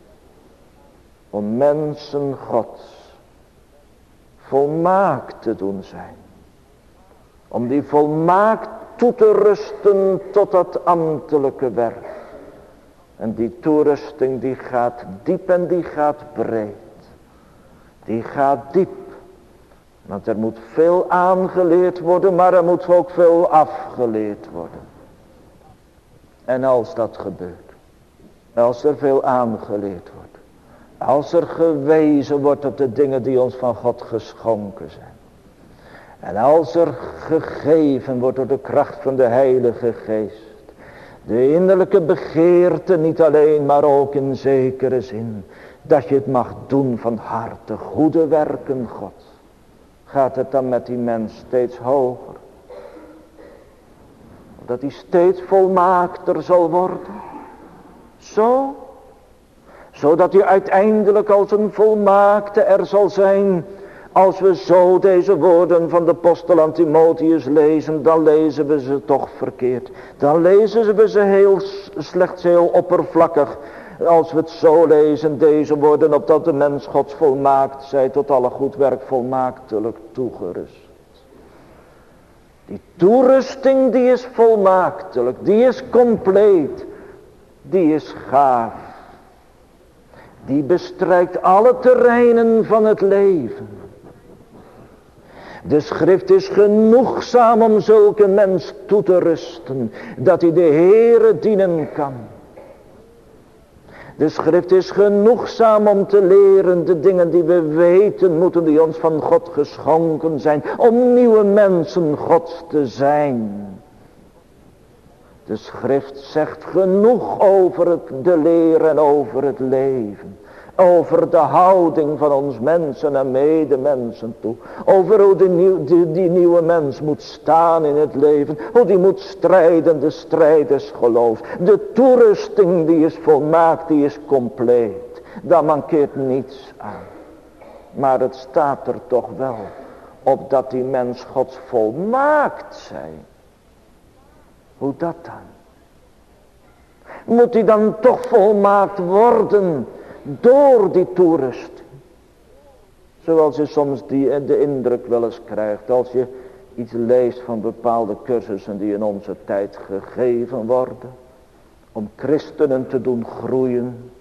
Om mensen Gods volmaakt te doen zijn. Om die volmaakt toe te rusten tot dat ambtelijke werk. En die toerusting die gaat diep en die gaat breed. Die gaat diep Want er moet veel aangeleerd worden, maar er moet ook veel afgeleerd worden. En als dat gebeurt, als er veel aangeleerd wordt, als er gewezen wordt op de dingen die ons van God geschonken zijn. En als er gegeven wordt door de kracht van de Heilige Geest. De innerlijke begeerte niet alleen, maar ook in zekere zin. Dat je het mag doen van harte, goede werken God. Gaat het dan met die mens steeds hoger? Dat hij steeds volmaakter zal worden. Zo. Zodat hij uiteindelijk als een volmaakte er zal zijn. Als we zo deze woorden van de apostel aan Timotheus lezen, dan lezen we ze toch verkeerd. Dan lezen we ze heel slechts heel oppervlakkig. Als we het zo lezen, deze woorden, opdat de mens Gods volmaakt zij tot alle goed werk volmaaktelijk toegerust. Die toerusting die is volmaaktelijk, die is compleet, die is gaaf. Die bestrijkt alle terreinen van het leven. De schrift is genoegzaam om zulke mens toe te rusten, dat hij de Heere dienen kan. De schrift is genoegzaam om te leren de dingen die we weten moeten, die ons van God geschonken zijn, om nieuwe mensen Gods te zijn. De schrift zegt genoeg over de leer en over het leven. Over de houding van ons mensen en medemensen toe. Over hoe die nieuwe mens moet staan in het leven. Hoe die moet strijden, de strijd des geloofs. De toerusting die is volmaakt, die is compleet. Daar mankeert niets aan. Maar het staat er toch wel. Opdat die mens Gods volmaakt zij. Hoe dat dan? Moet hij dan toch volmaakt worden door die toerusting? Zoals je soms de indruk wel eens krijgt als je iets leest van bepaalde cursussen die in onze tijd gegeven worden. Om christenen te doen groeien.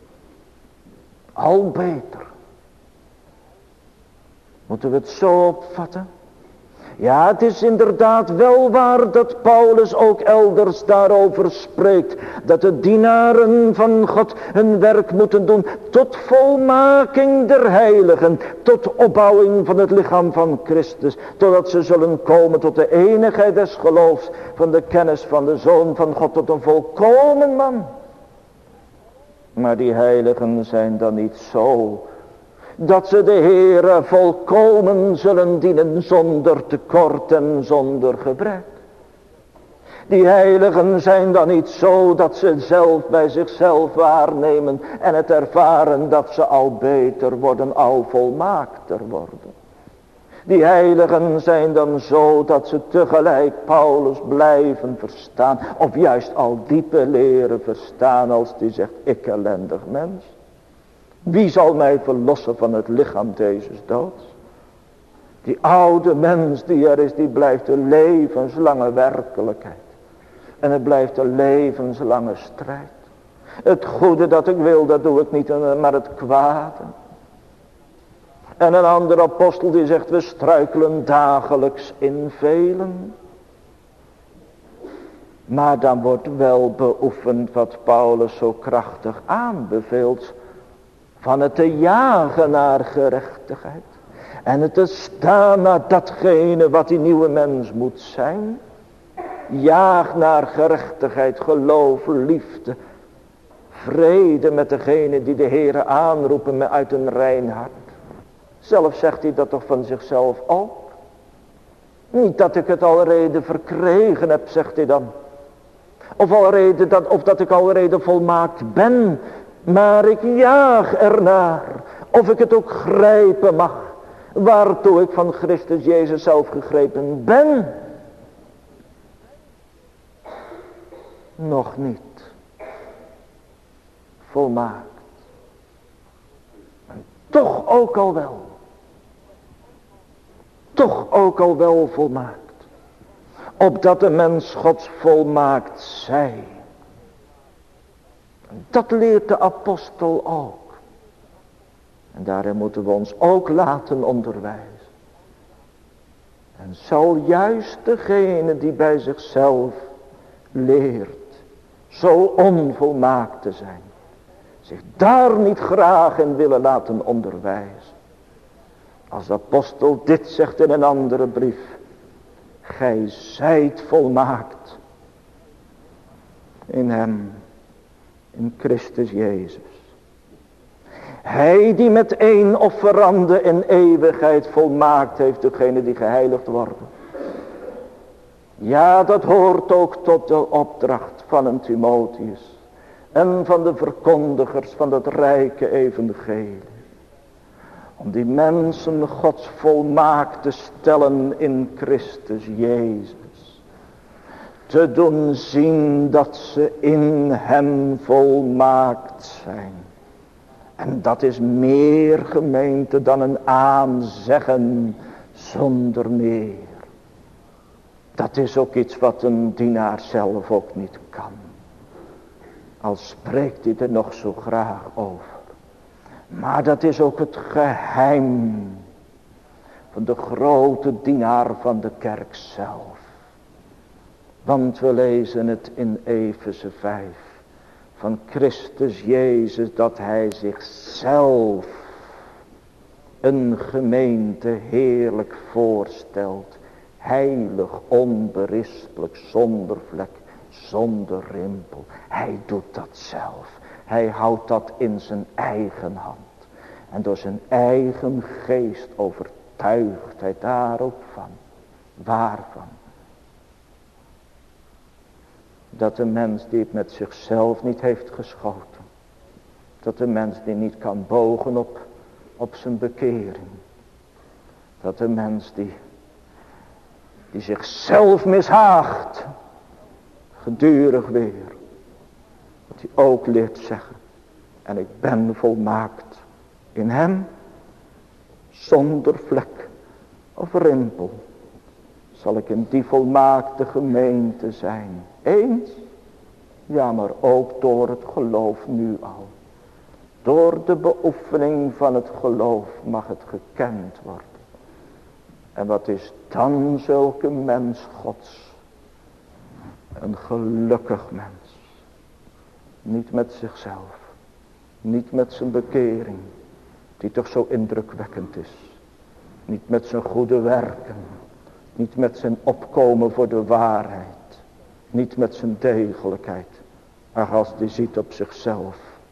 Al beter. Moeten we het zo opvatten? Ja, het is inderdaad wel waar dat Paulus ook elders daarover spreekt. Dat de dienaren van God hun werk moeten doen tot volmaking der heiligen. Tot opbouwing van het lichaam van Christus. Totdat ze zullen komen tot de enigheid des geloofs. Van de kennis van de Zoon van God tot een volkomen man. Maar die heiligen zijn dan niet zo dat ze de Heere volkomen zullen dienen zonder tekort en zonder gebrek. Die heiligen zijn dan niet zo dat ze zelf bij zichzelf waarnemen en het ervaren dat ze al beter worden, al volmaakter worden. Die heiligen zijn dan zo dat ze tegelijk Paulus blijven verstaan, of juist al diepe leren verstaan als die zegt, ik ellendig mens. Wie zal mij verlossen van het lichaam deze doods? Die oude mens die er is, die blijft een levenslange werkelijkheid. En het blijft een levenslange strijd. Het goede dat ik wil, dat doe ik niet, maar het kwade. En een andere apostel die zegt, we struikelen dagelijks in velen. Maar dan wordt wel beoefend wat Paulus zo krachtig aanbeveelt. Van het te jagen naar gerechtigheid. En het te staan naar datgene wat die nieuwe mens moet zijn. Jaag naar gerechtigheid, geloof, liefde. Vrede met degene die de Heere aanroepen uit een rein hart. Zelf zegt hij dat toch van zichzelf ook. Niet dat ik het alrede verkregen heb, zegt hij dan. Of dat ik alrede volmaakt ben. Maar ik jaag ernaar, of ik het ook grijpen mag, waartoe ik van Christus Jezus zelf gegrepen ben. Nog niet volmaakt. En toch ook al wel. Toch ook al wel volmaakt. Opdat de mens Gods volmaakt zij. Dat leert de apostel ook. En daarin moeten we ons ook laten onderwijzen. En zal juist degene die bij zichzelf leert zo onvolmaakt te zijn, zich daar niet graag in willen laten onderwijzen. Als de apostel dit zegt in een andere brief. Gij zijt volmaakt in hem, in Christus Jezus. Hij die met één offerande in eeuwigheid volmaakt heeft, degene die geheiligd worden. Ja, dat hoort ook tot de opdracht van een Timotheus en van de verkondigers van dat rijke evangelie. Om die mensen Gods volmaakt te stellen in Christus Jezus. Te doen zien dat ze in hem volmaakt zijn. En dat is meer, gemeente, dan een aanzeggen zonder meer. Dat is ook iets wat een dienaar zelf ook niet kan. Al spreekt hij er nog zo graag over. Maar dat is ook het geheim van de grote dienaar van de kerk zelf. Want we lezen het in Efeze 5 van Christus Jezus, dat hij zichzelf een gemeente heerlijk voorstelt. Heilig, onberispelijk, zonder vlek, zonder rimpel. Hij doet dat zelf. Hij houdt dat in zijn eigen hand. En door zijn eigen geest overtuigt hij daar ook van. Waarvan? Dat de mens die het met zichzelf niet heeft geschoten. Dat de mens die niet kan bogen op zijn bekering. Dat de mens die zichzelf mishaagt. Gedurig weer. Dat hij ook leert zeggen. En ik ben volmaakt in hem. Zonder vlek of rimpel. Zal ik in die volmaakte gemeente zijn. Eens. Ja, maar ook door het geloof nu al. Door de beoefening van het geloof mag het gekend worden. En wat is dan zulke mens Gods? Een gelukkig mens. Niet met zichzelf. Niet met zijn bekering. Die toch zo indrukwekkend is. Niet met zijn goede werken. Niet met zijn opkomen voor de waarheid. Niet met zijn degelijkheid. Maar als die ziet op zichzelf.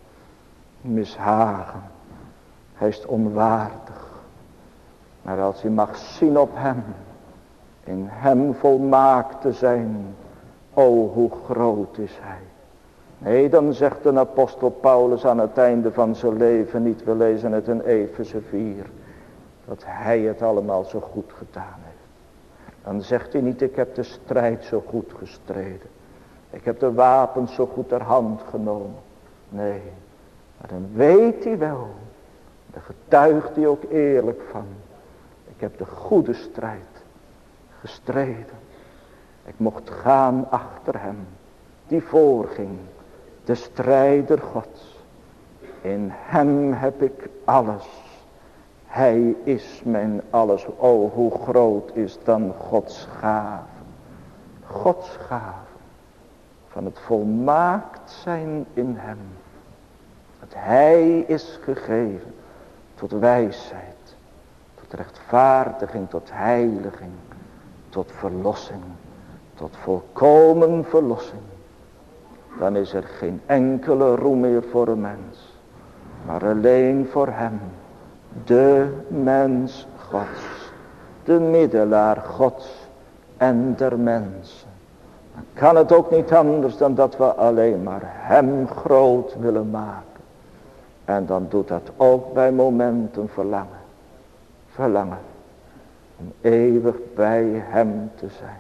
Mishagen. Hij is onwaardig. Maar als hij mag zien op hem. In hem volmaakt te zijn. O, hoe groot is hij. Nee, dan zegt de apostel Paulus aan het einde van zijn leven niet. We lezen het in Efeze 4. Dat hij het allemaal zo goed gedaan heeft. Dan zegt hij niet, ik heb de strijd zo goed gestreden. Ik heb de wapens zo goed ter hand genomen. Nee, maar dan weet hij wel. Daar getuigt hij ook eerlijk van. Ik heb de goede strijd gestreden. Ik mocht gaan achter hem. Die voorging. De strijder Gods. In hem heb ik alles. Hij is mijn alles. O, hoe groot is dan Gods gave. Gods gave. Van het volmaakt zijn in hem. Dat hij is gegeven. Tot wijsheid. Tot rechtvaardiging. Tot heiliging. Tot verlossing. Tot volkomen verlossing. Dan is er geen enkele roem meer voor een mens. Maar alleen voor hem. De mens Gods. De middelaar Gods. En der mensen. Dan kan het ook niet anders dan dat we alleen maar hem groot willen maken. En dan doet dat ook bij momenten verlangen. Verlangen. Om eeuwig bij hem te zijn.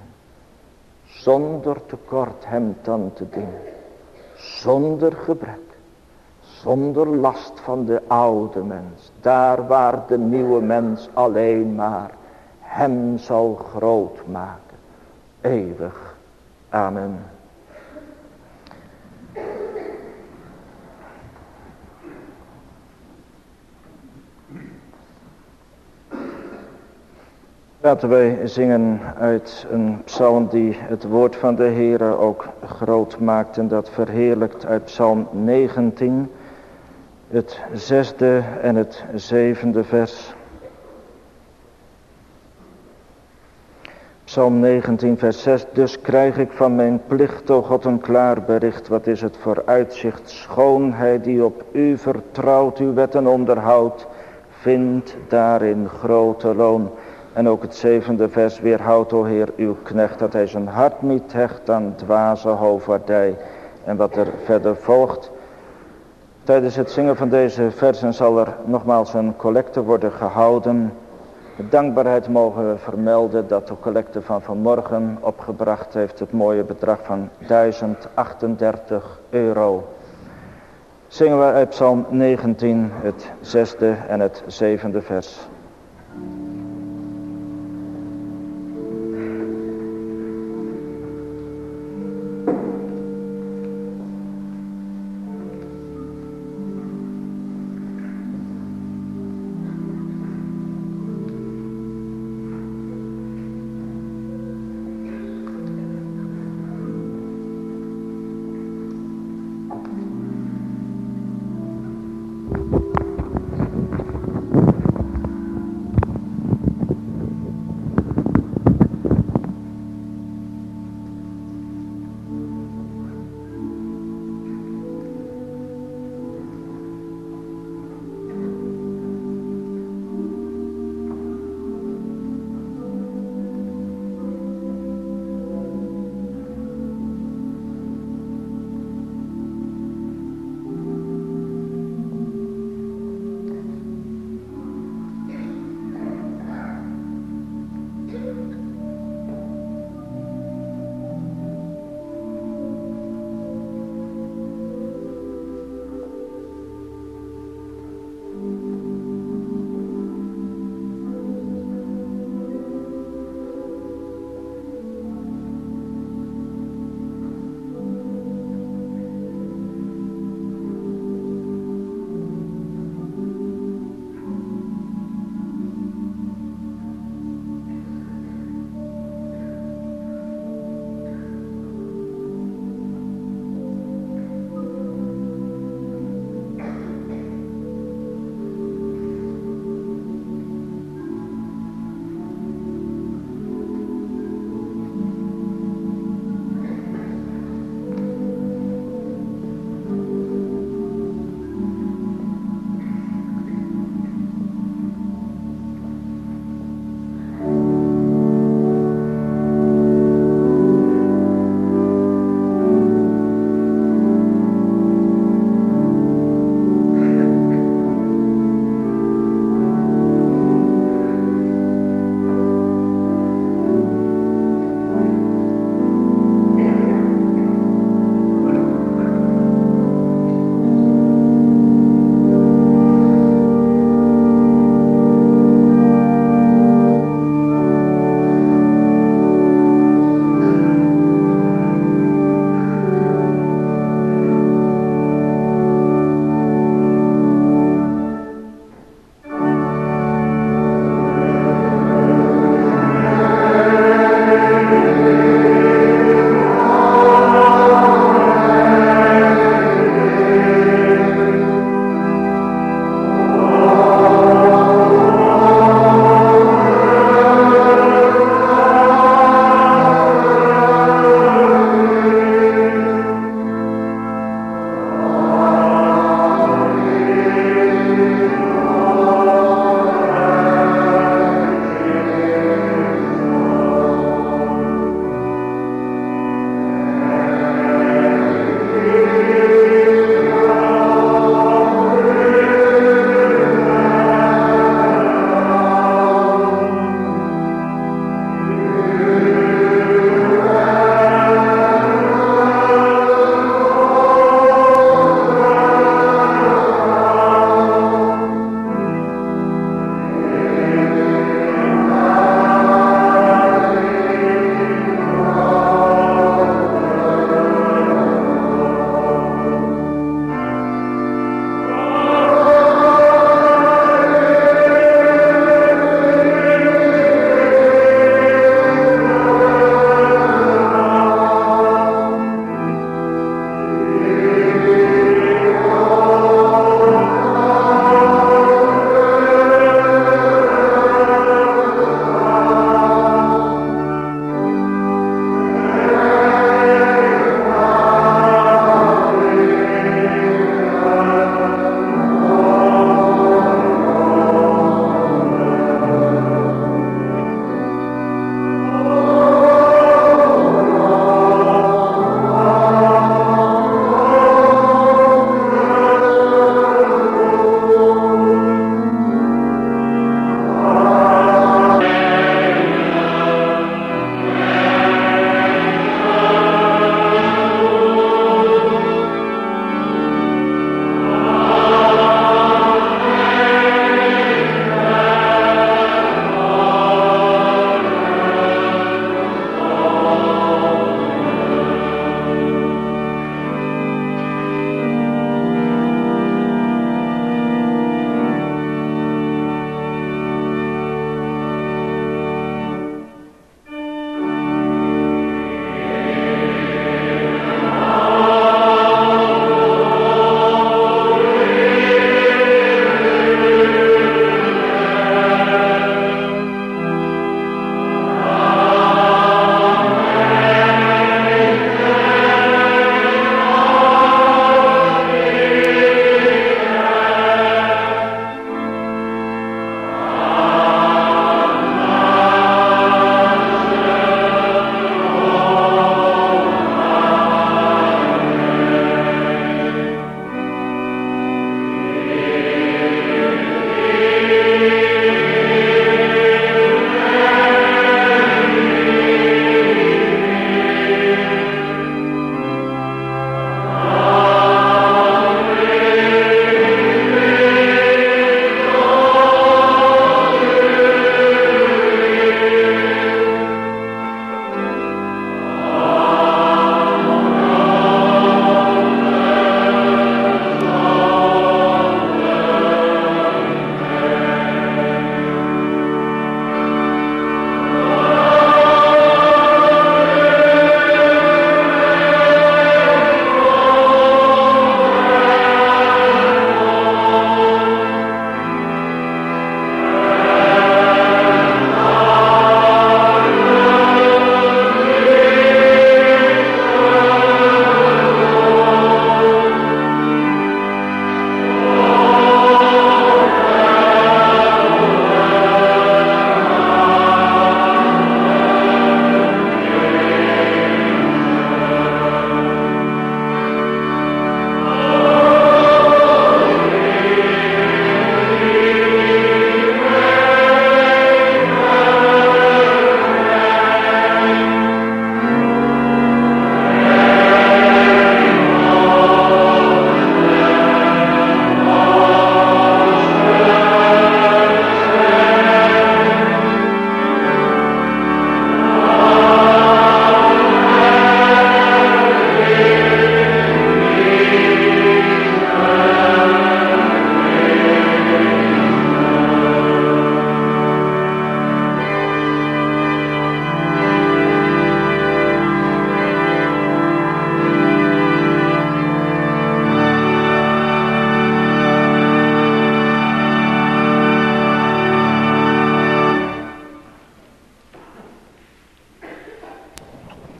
Zonder tekort hem dan te dienen. Zonder gebrek. Zonder last van de oude mens. Daar waar de nieuwe mens alleen maar hem zal groot maken. Eeuwig. Amen. Laten wij zingen uit een psalm die het woord van de Heere ook groot maakt en dat verheerlijkt uit psalm 19, het 6e en het 7e vers. Psalm 19 vers 6, dus krijg ik van mijn plicht, o God, een klaar bericht. Wat is het voor uitzicht, schoonheid die op u vertrouwt, uw wetten onderhoudt, vindt daarin grote loon. En ook het 7e vers, weerhoudt, o Heer, uw knecht, dat hij zijn hart niet hecht aan dwaze hovaardij. En wat er verder volgt. Tijdens het zingen van deze versen zal er nogmaals een collecte worden gehouden. Met dankbaarheid mogen we vermelden dat de collecte van vanmorgen opgebracht heeft het mooie bedrag van €1038. Zingen we uit psalm 19, het 6e en het 7e vers.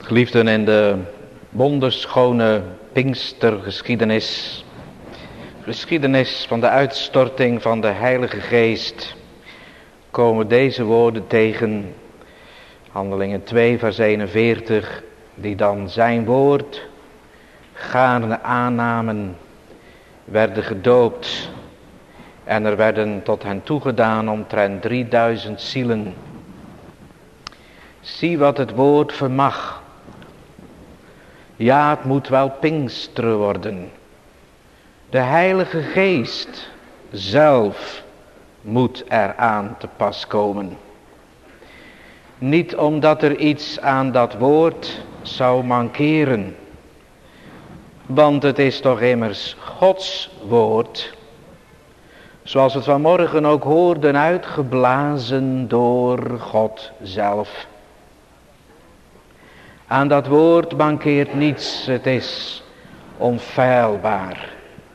Geliefden, in de wonderschone Pinkstergeschiedenis, geschiedenis van de uitstorting van de Heilige Geest, komen deze woorden tegen, Handelingen 2 vers 41, die dan zijn woord gaarne aannamen, werden gedoopt en er werden tot hen toegedaan omtrent 3000 zielen. Zie wat het woord vermag. Ja, het moet wel Pinksteren worden. De Heilige Geest zelf moet eraan te pas komen. Niet omdat er iets aan dat woord zou mankeren. Want het is toch immers Gods woord. Zoals we het vanmorgen ook hoorden, uitgeblazen door God zelf. Aan dat woord mankeert niets, het is onfeilbaar.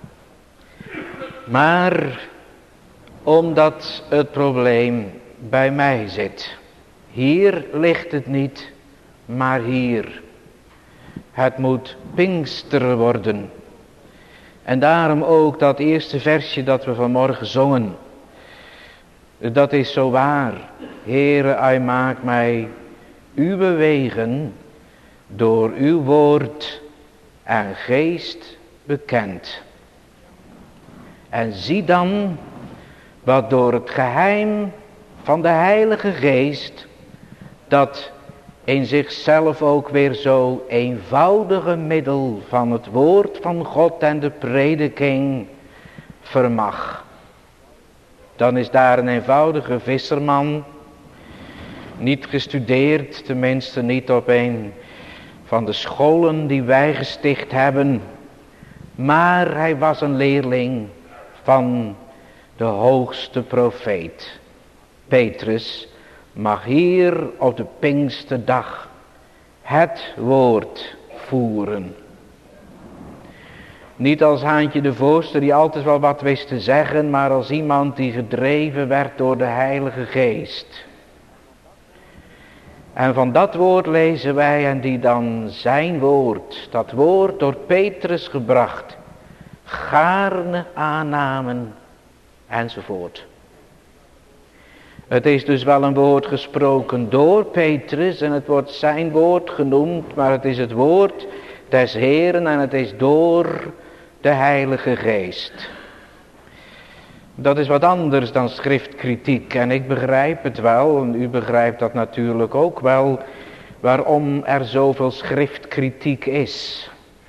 Maar omdat het probleem bij mij zit. Hier ligt het niet, maar hier. Het moet Pinkster worden. En daarom ook dat eerste versje dat we vanmorgen zongen. Dat is zo waar. Heere, Hij maakt mij uw wegen door uw woord en geest bekend. En zie dan wat door het geheim van de Heilige Geest, dat in zichzelf ook weer zo eenvoudige middel van het woord van God en de prediking vermag. Dan is daar een eenvoudige visserman, niet gestudeerd, tenminste niet op een van de scholen die wij gesticht hebben, maar hij was een leerling van de hoogste profeet. Petrus mag hier op de Pinksterdag het woord voeren. Niet als Haantje de Voorster die altijd wel wat wist te zeggen, maar als iemand die gedreven werd door de Heilige Geest. En van dat woord lezen wij, en die dan zijn woord, dat woord door Petrus gebracht, gaarne aannamen enzovoort. Het is dus wel een woord gesproken door Petrus en het wordt zijn woord genoemd, maar het is het woord des Heeren en het is door de Heilige Geest. Dat is wat anders dan schriftkritiek en ik begrijp het wel en u begrijpt dat natuurlijk ook wel, waarom er zoveel schriftkritiek is.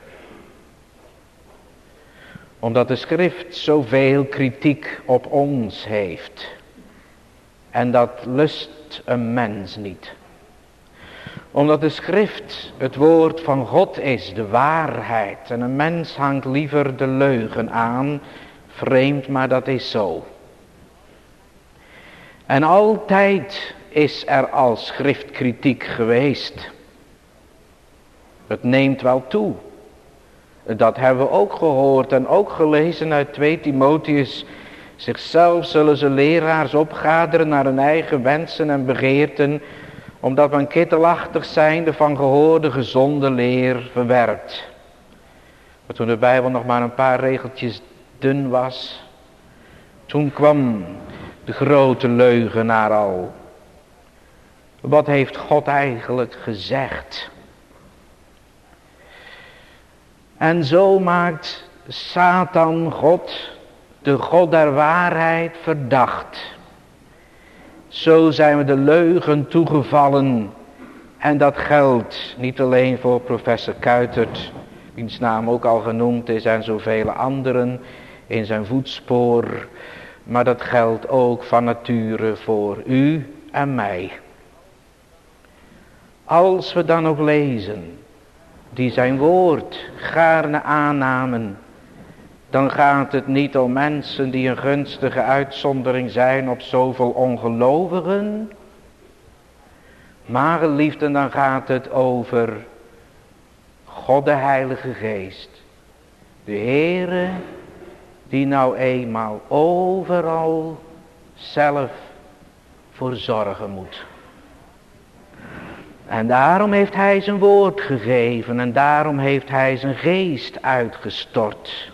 Omdat de schrift zoveel kritiek op ons heeft. En dat lust een mens niet. Omdat de schrift het woord van God is, de waarheid. En een mens hangt liever de leugen aan. Vreemd, maar dat is zo. En altijd is er al schriftkritiek geweest. Het neemt wel toe. Dat hebben we ook gehoord en ook gelezen uit 2 Timotheus. Zichzelf zullen ze leraars opgaderen naar hun eigen wensen en begeerten, omdat men kittelachtig zijnde van gehoorde gezonde leer verwerpt. Maar toen de Bijbel nog maar een paar regeltjes dun was, toen kwam de grote leugenaar al. Wat heeft God eigenlijk gezegd? En zo maakt Satan God, de God der waarheid, verdacht. Zo zijn we de leugen toegevallen. En dat geldt niet alleen voor professor Kuitert, wiens naam ook al genoemd is, en zoveel anderen in zijn voetspoor. Maar dat geldt ook van nature voor u en mij. Als we dan ook lezen, die zijn woord gaarne aannamen, dan gaat het niet om mensen die een gunstige uitzondering zijn op zoveel ongelovigen. Maar geliefden, dan gaat het over God de Heilige Geest. De Heere die nou eenmaal overal zelf voor zorgen moet. En daarom heeft hij zijn woord gegeven en daarom heeft hij zijn geest uitgestort.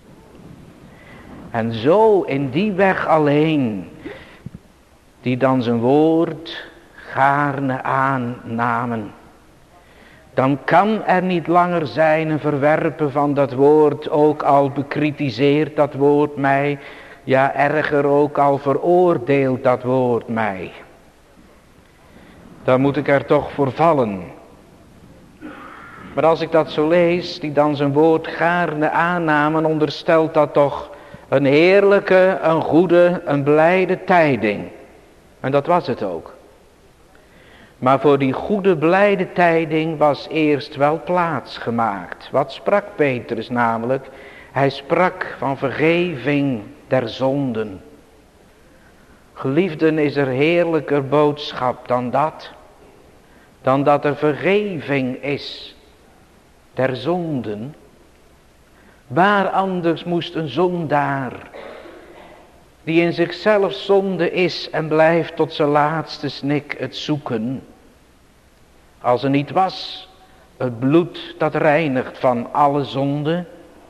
En zo in die weg alleen, die dan zijn woord gaarne aannamen, dan kan er niet langer zijn een verwerpen van dat woord, ook al bekritiseert dat woord mij, ja erger ook al veroordeelt dat woord mij. Dan moet ik er toch voor vallen. Maar als ik dat zo lees, die dan zijn woord gaarne aannamen, onderstelt dat toch een heerlijke, een goede, een blijde tijding. En dat was het ook. Maar voor die goede, blijde tijding was eerst wel plaats gemaakt. Wat sprak Petrus namelijk? Hij sprak van vergeving der zonden. Geliefden, is er heerlijker boodschap dan dat? Dan dat er vergeving is der zonden. Waar anders moest een zondaar, die in zichzelf zonde is en blijft tot zijn laatste snik, het zoeken, als er niet was het bloed dat reinigt van alle zonde?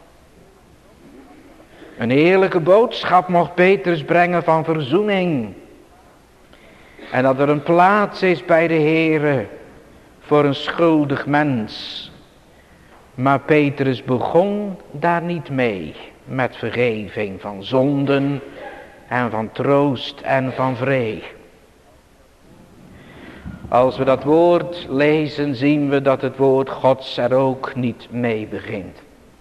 Een heerlijke boodschap mocht Petrus brengen van verzoening. En dat er een plaats is bij de Heere voor een schuldig mens. Maar Petrus begon daar niet mee met vergeving van zonden en van troost en van vrede. Als we dat woord lezen, zien we dat het woord Gods er ook niet mee begint.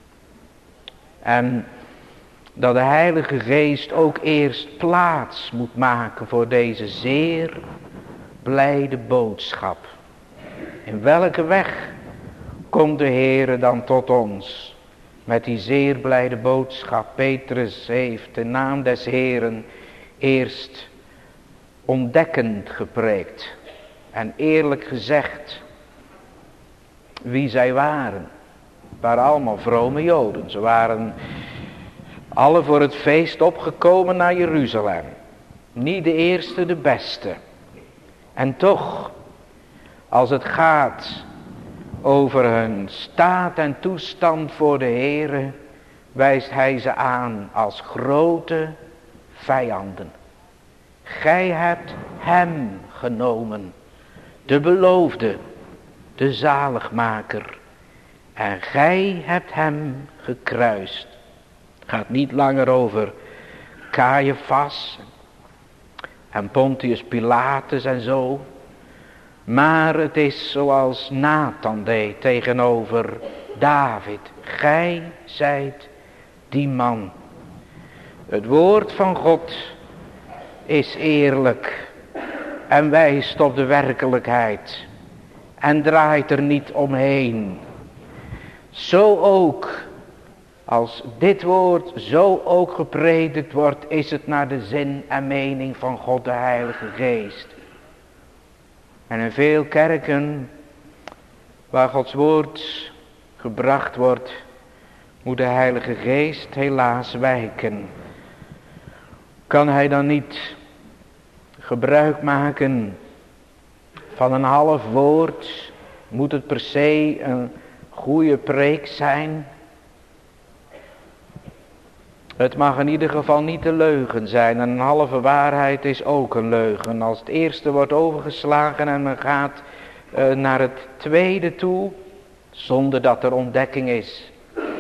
En dat de Heilige Geest ook eerst plaats moet maken voor deze zeer blijde boodschap. In welke weg komt de Heere dan tot ons met die zeer blijde boodschap? Petrus heeft de naam des Heeren eerst ontdekkend gepreekt en eerlijk gezegd wie zij waren. Het waren allemaal vrome Joden. Ze waren alle voor het feest opgekomen naar Jeruzalem. Niet de eerste, de beste. En toch, als het gaat over hun staat en toestand voor de Heere, wijst hij ze aan als grote vijanden. Gij hebt hem genomen, de beloofde, de zaligmaker, en gij hebt hem gekruist. Het gaat niet langer over Caiaphas en Pontius Pilatus en zo. Maar het is zoals Nathan deed tegenover David. Gij zijt die man. Het woord van God is eerlijk en wijst op de werkelijkheid en draait er niet omheen. Zo ook, als dit woord zo ook gepredikt wordt, is het naar de zin en mening van God de Heilige Geest. En in veel kerken waar Gods woord gebracht wordt, moet de Heilige Geest helaas wijken. Kan hij dan niet gebruik maken van een half woord? Moet het per se een goede preek zijn? Het mag in ieder geval niet de leugen zijn. En een halve waarheid is ook een leugen. Als het eerste wordt overgeslagen en men gaat naar het tweede toe, zonder dat er ontdekking is,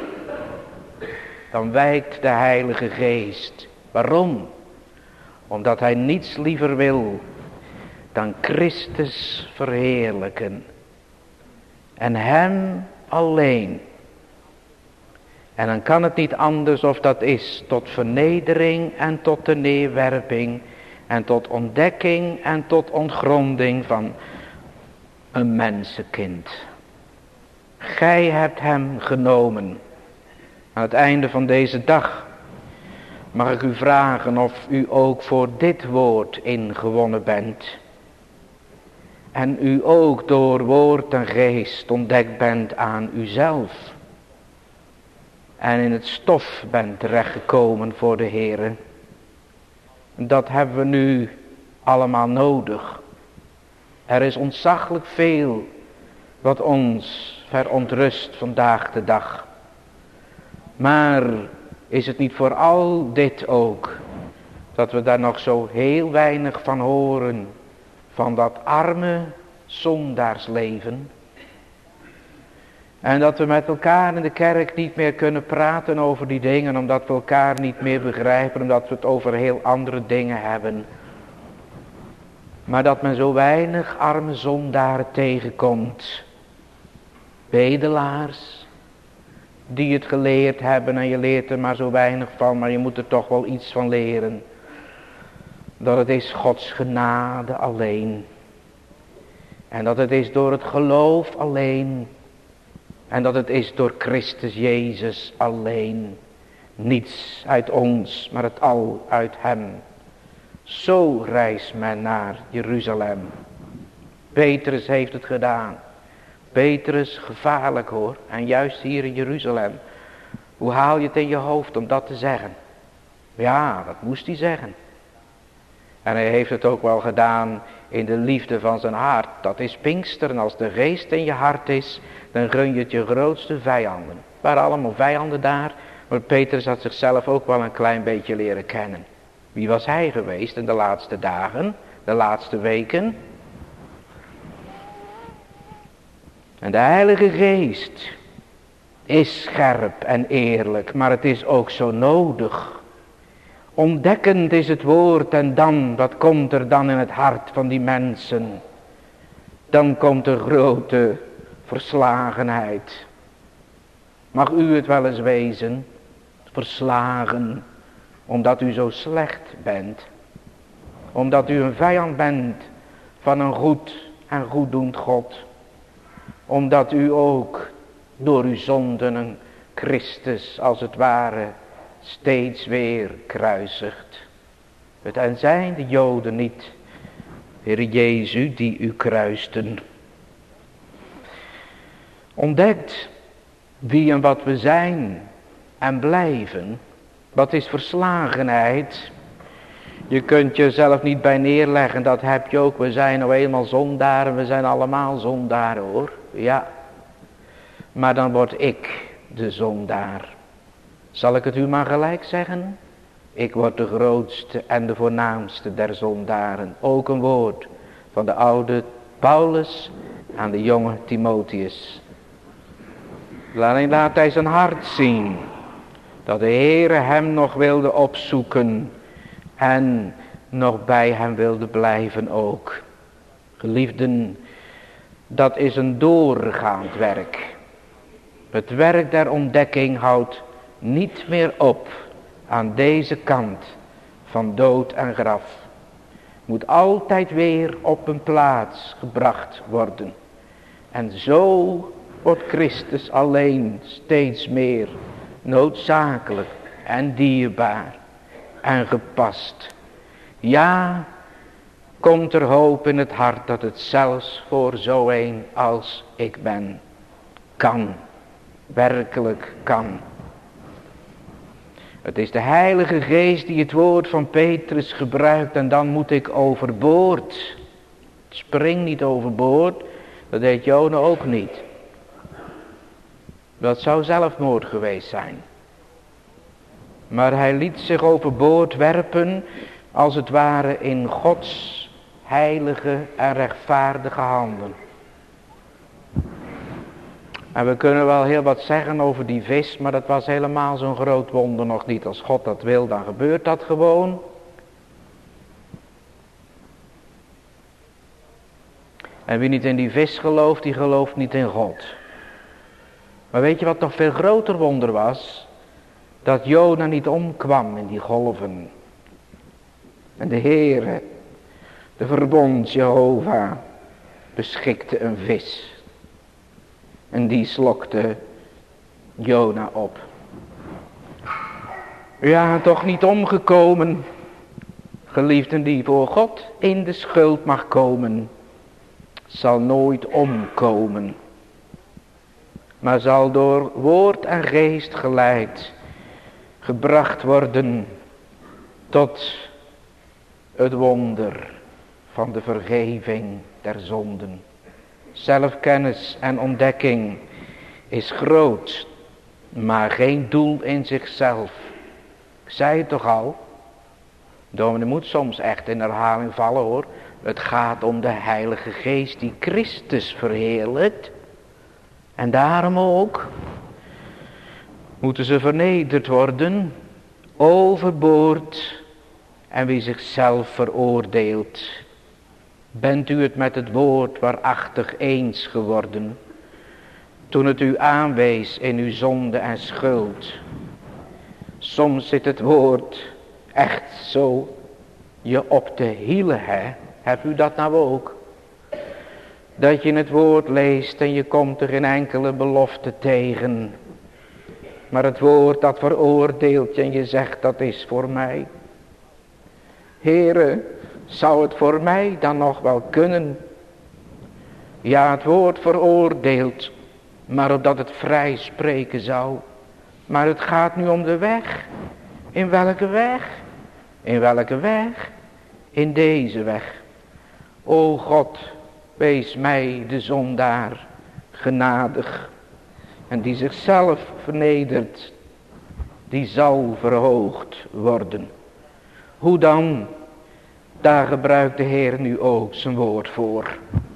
dan wijkt de Heilige Geest. Waarom? Omdat hij niets liever wil dan Christus verheerlijken. En hem alleen. En dan kan het niet anders of dat is tot vernedering en tot de neerwerping en tot ontdekking en tot ontgronding van een mensenkind. Gij hebt hem genomen. Aan het einde van deze dag mag ik u vragen of u ook voor dit woord ingewonnen bent. En u ook door woord en geest ontdekt bent aan uzelf. En in het stof bent terechtgekomen voor de Heere. Dat hebben we nu allemaal nodig. Er is ontzaglijk veel wat ons verontrust vandaag de dag. Maar is het niet vooral dit ook, dat we daar nog zo heel weinig van horen, van dat arme zondaarsleven? En dat we met elkaar in de kerk niet meer kunnen praten over die dingen, omdat we elkaar niet meer begrijpen, omdat we het over heel andere dingen hebben. Maar dat men zo weinig arme zondaren tegenkomt. Bedelaars, die het geleerd hebben en je leert er maar zo weinig van, maar je moet er toch wel iets van leren. Dat het is Gods genade alleen. En dat het is door het geloof alleen. En dat het is door Christus Jezus alleen. Niets uit ons, maar het al uit hem. Zo reist men naar Jeruzalem. Petrus heeft het gedaan. Petrus, gevaarlijk hoor. En juist hier in Jeruzalem. Hoe haal je het in je hoofd om dat te zeggen? Ja, dat moest hij zeggen. En hij heeft het ook wel gedaan in de liefde van zijn hart. Dat is Pinksteren. Als de geest in je hart is, dan gun je het je grootste vijanden. Er waren allemaal vijanden daar. Maar Petrus had zichzelf ook wel een klein beetje leren kennen. Wie was hij geweest in de laatste dagen, de laatste weken? En de Heilige Geest is scherp en eerlijk, maar het is ook zo nodig. Ontdekkend is het woord en dan, wat komt er dan in het hart van die mensen? Dan komt er grote verslagenheid. Mag u het wel eens wezen? Verslagen, omdat u zo slecht bent. Omdat u een vijand bent van een goed en goeddoend God. Omdat u ook door uw zonden een Christus als het ware steeds weer kruisigt. Het zijn de Joden niet, Heer Jezus, die u kruisten. Ontdekt wie en wat we zijn en blijven. Wat is verslagenheid? Je kunt jezelf niet bij neerleggen, dat heb je ook. We zijn nou eenmaal zondaren, we zijn allemaal zondaren hoor. Ja, maar dan word ik de zondaar. Zal ik het u maar gelijk zeggen? Ik word de grootste en de voornaamste der zondaren. Ook een woord van de oude Paulus aan de jonge Timotheus. Alleen laat hij zijn hart zien. Dat de Heere hem nog wilde opzoeken. En nog bij hem wilde blijven ook. Geliefden, dat is een doorgaand werk. Het werk der ontdekking houdt niet meer op aan deze kant van dood en graf. Moet altijd weer op een plaats gebracht worden. En zo wordt Christus alleen steeds meer noodzakelijk en dierbaar en gepast. Ja, komt er hoop in het hart dat het zelfs voor zo een als ik ben kan. Werkelijk kan. Het is de Heilige Geest die het woord van Petrus gebruikt en dan moet ik overboord. Spring niet overboord, dat deed Jona ook niet. Dat zou zelfmoord geweest zijn. Maar hij liet zich overboord werpen als het ware in Gods heilige en rechtvaardige handen. En we kunnen wel heel wat zeggen over die vis, maar dat was helemaal zo'n groot wonder nog niet. Als God dat wil, dan gebeurt dat gewoon. En wie niet in die vis gelooft, die gelooft niet in God. Maar weet je wat nog veel groter wonder was? Dat Jona niet omkwam in die golven. En de Heere, de verbond Jehovah, beschikte een vis. En die slokte Jona op. Ja, toch niet omgekomen. Geliefden, die voor God in de schuld mag komen, zal nooit omkomen. Maar zal door woord en geest geleid, gebracht worden tot het wonder van de vergeving der zonden. Zelfkennis en ontdekking is groot, maar geen doel in zichzelf. Ik zei het toch al, dominee moet soms echt in herhaling vallen hoor. Het gaat om de Heilige Geest die Christus verheerlijkt. En daarom ook moeten ze vernederd worden, overboord. En wie zichzelf veroordeelt, bent u het met het woord waarachtig eens geworden, toen het u aanwees in uw zonde en schuld. Soms zit het woord echt zo je op de hielen, hè? Heb u dat nou ook? Dat je het woord leest en je komt er geen enkele belofte tegen. Maar het woord dat veroordeelt je en je zegt dat is voor mij. Heere, zou het voor mij dan nog wel kunnen? Ja, het woord veroordeelt, maar opdat het vrij spreken zou. Maar het gaat nu om de weg. In welke weg? In welke weg? In deze weg. O God, wees mij de zondaar genadig. En die zichzelf vernedert, die zal verhoogd worden. Hoe dan? Daar gebruikt de Heer nu ook zijn woord voor.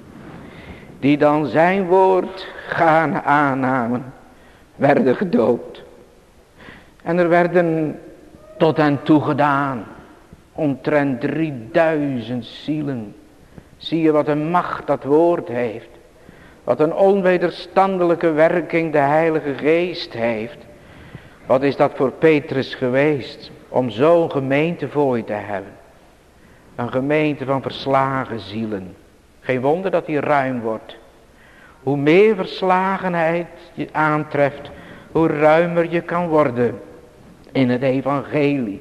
Die dan zijn woord gaan aannamen, werden gedoopt. En er werden tot hen toegedaan omtrent 3000 zielen. Zie je wat een macht dat woord heeft. Wat een onwederstandelijke werking de Heilige Geest heeft. Wat is dat voor Petrus geweest om zo'n gemeente voor je te hebben. Een gemeente van verslagen zielen. Geen wonder dat die ruim wordt. Hoe meer verslagenheid je aantreft, hoe ruimer je kan worden in het evangelie.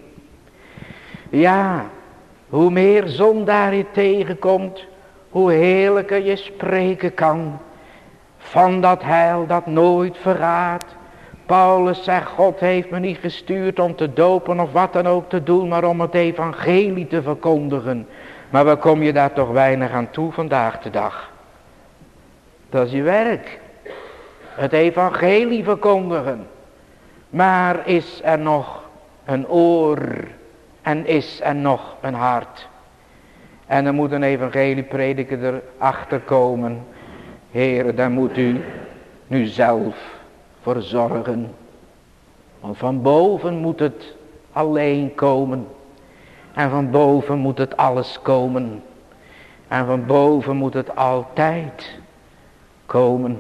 Ja, hoe meer zondaar je tegenkomt, hoe heerlijker je spreken kan van dat heil dat nooit vergaat. Paulus zegt, God heeft me niet gestuurd om te dopen of wat dan ook te doen, maar om het evangelie te verkondigen. Maar waar kom je daar toch weinig aan toe vandaag de dag? Dat is je werk. Het evangelie verkondigen. Maar is er nog een oor en is er nog een hart? En er moet een evangelieprediker erachter komen. Heere, daar moet u nu zelf voor zorgen. Want van boven moet het alleen komen. En van boven moet het alles komen. En van boven moet het altijd komen.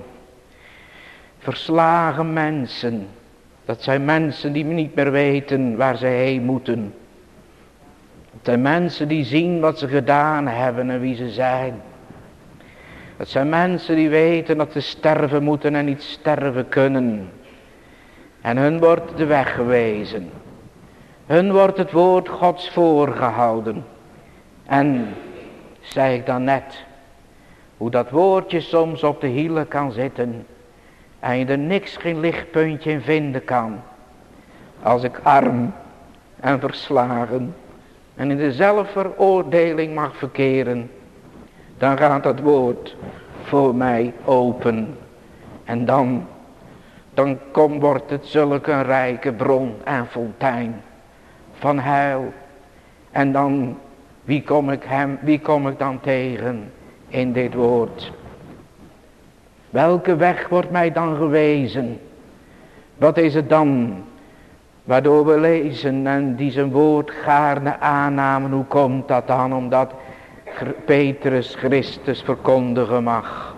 Verslagen mensen. Dat zijn mensen die niet meer weten waar ze heen moeten. Het zijn mensen die zien wat ze gedaan hebben en wie ze zijn. Het zijn mensen die weten dat ze sterven moeten en niet sterven kunnen. En hun wordt de weg gewezen. Hun wordt het woord Gods voorgehouden. En, zei ik dan net, hoe dat woordje soms op de hielen kan zitten. En je er niks, geen lichtpuntje in vinden kan. Als ik arm en verslagen en in de zelfveroordeling mag verkeren, dan gaat dat woord voor mij open. En dan wordt het zulke een rijke bron en fontein van heil. En dan, wie kom ik dan tegen in dit woord? Welke weg wordt mij dan gewezen? Wat is het dan waardoor we lezen en die zijn woord gaarne aannamen? Hoe komt dat dan? Omdat Petrus Christus verkondigen mag.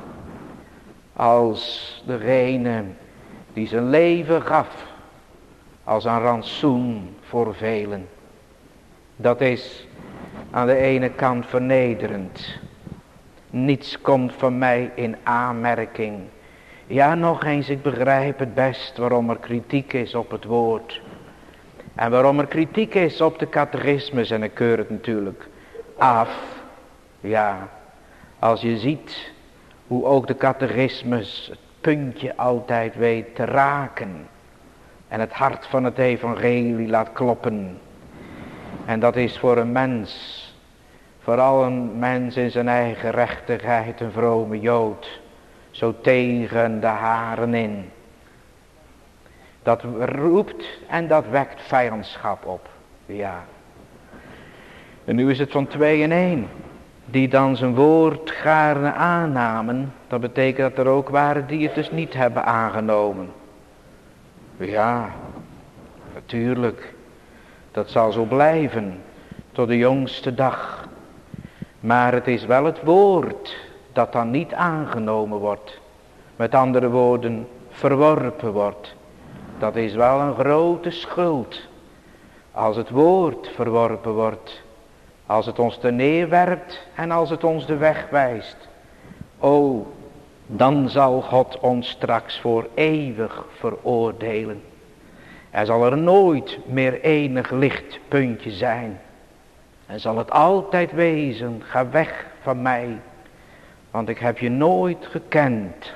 Als degene die zijn leven gaf als een rantsoen voor velen. Dat is aan de ene kant vernederend. Niets komt van mij in aanmerking. Ja, nog eens, ik begrijp het best waarom er kritiek is op het woord. En waarom er kritiek is op de catechismus, en ik keur het natuurlijk af. Ja, als je ziet hoe ook de catechismus het puntje altijd weet te raken. En het hart van het evangelie laat kloppen. En dat is voor een mens Vooral een mens in zijn eigen rechtigheid, een vrome Jood. Zo tegen de haren in. Dat roept en dat wekt vijandschap op. Ja. En nu is het van 2 in 1. Die dan zijn woord gaarne aannamen. Dat betekent dat er ook waren die het dus niet hebben aangenomen. Ja, natuurlijk. Dat zal zo blijven. Tot de jongste dag. Maar het is wel het woord dat dan niet aangenomen wordt. Met andere woorden, verworpen wordt. Dat is wel een grote schuld. Als het woord verworpen wordt. Als het ons neerwerpt en als het ons de weg wijst. O, dan zal God ons straks voor eeuwig veroordelen. Er zal er nooit meer enig lichtpuntje zijn. En zal het altijd wezen, ga weg van mij. Want ik heb je nooit gekend.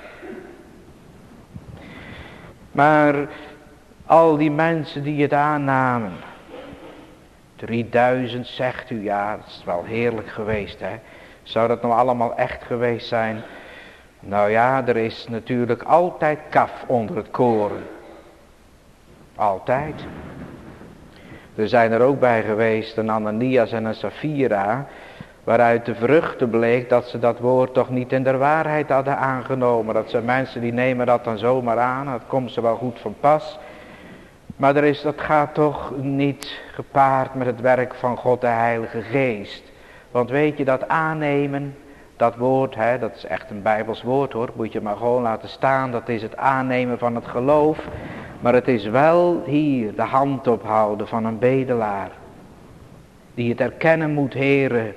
Maar al die mensen die het aannamen. 3000 zegt u, ja, dat is wel heerlijk geweest, hè. Zou dat nou allemaal echt geweest zijn? Nou ja, er is natuurlijk altijd kaf onder het koren. Altijd. Er zijn er ook bij geweest een Ananias en een Safira, waaruit de vruchten bleek dat ze dat woord toch niet in de waarheid hadden aangenomen. Dat zijn mensen die nemen dat dan zomaar aan, dat komt ze wel goed van pas. Maar dat gaat toch niet gepaard met het werk van God de Heilige Geest. Want weet je, dat aannemen, dat woord, hè, dat is echt een Bijbels woord hoor, moet je maar gewoon laten staan. Dat is het aannemen van het geloof. Maar het is wel hier de hand ophouden van een bedelaar. Die het erkennen moet, Heere.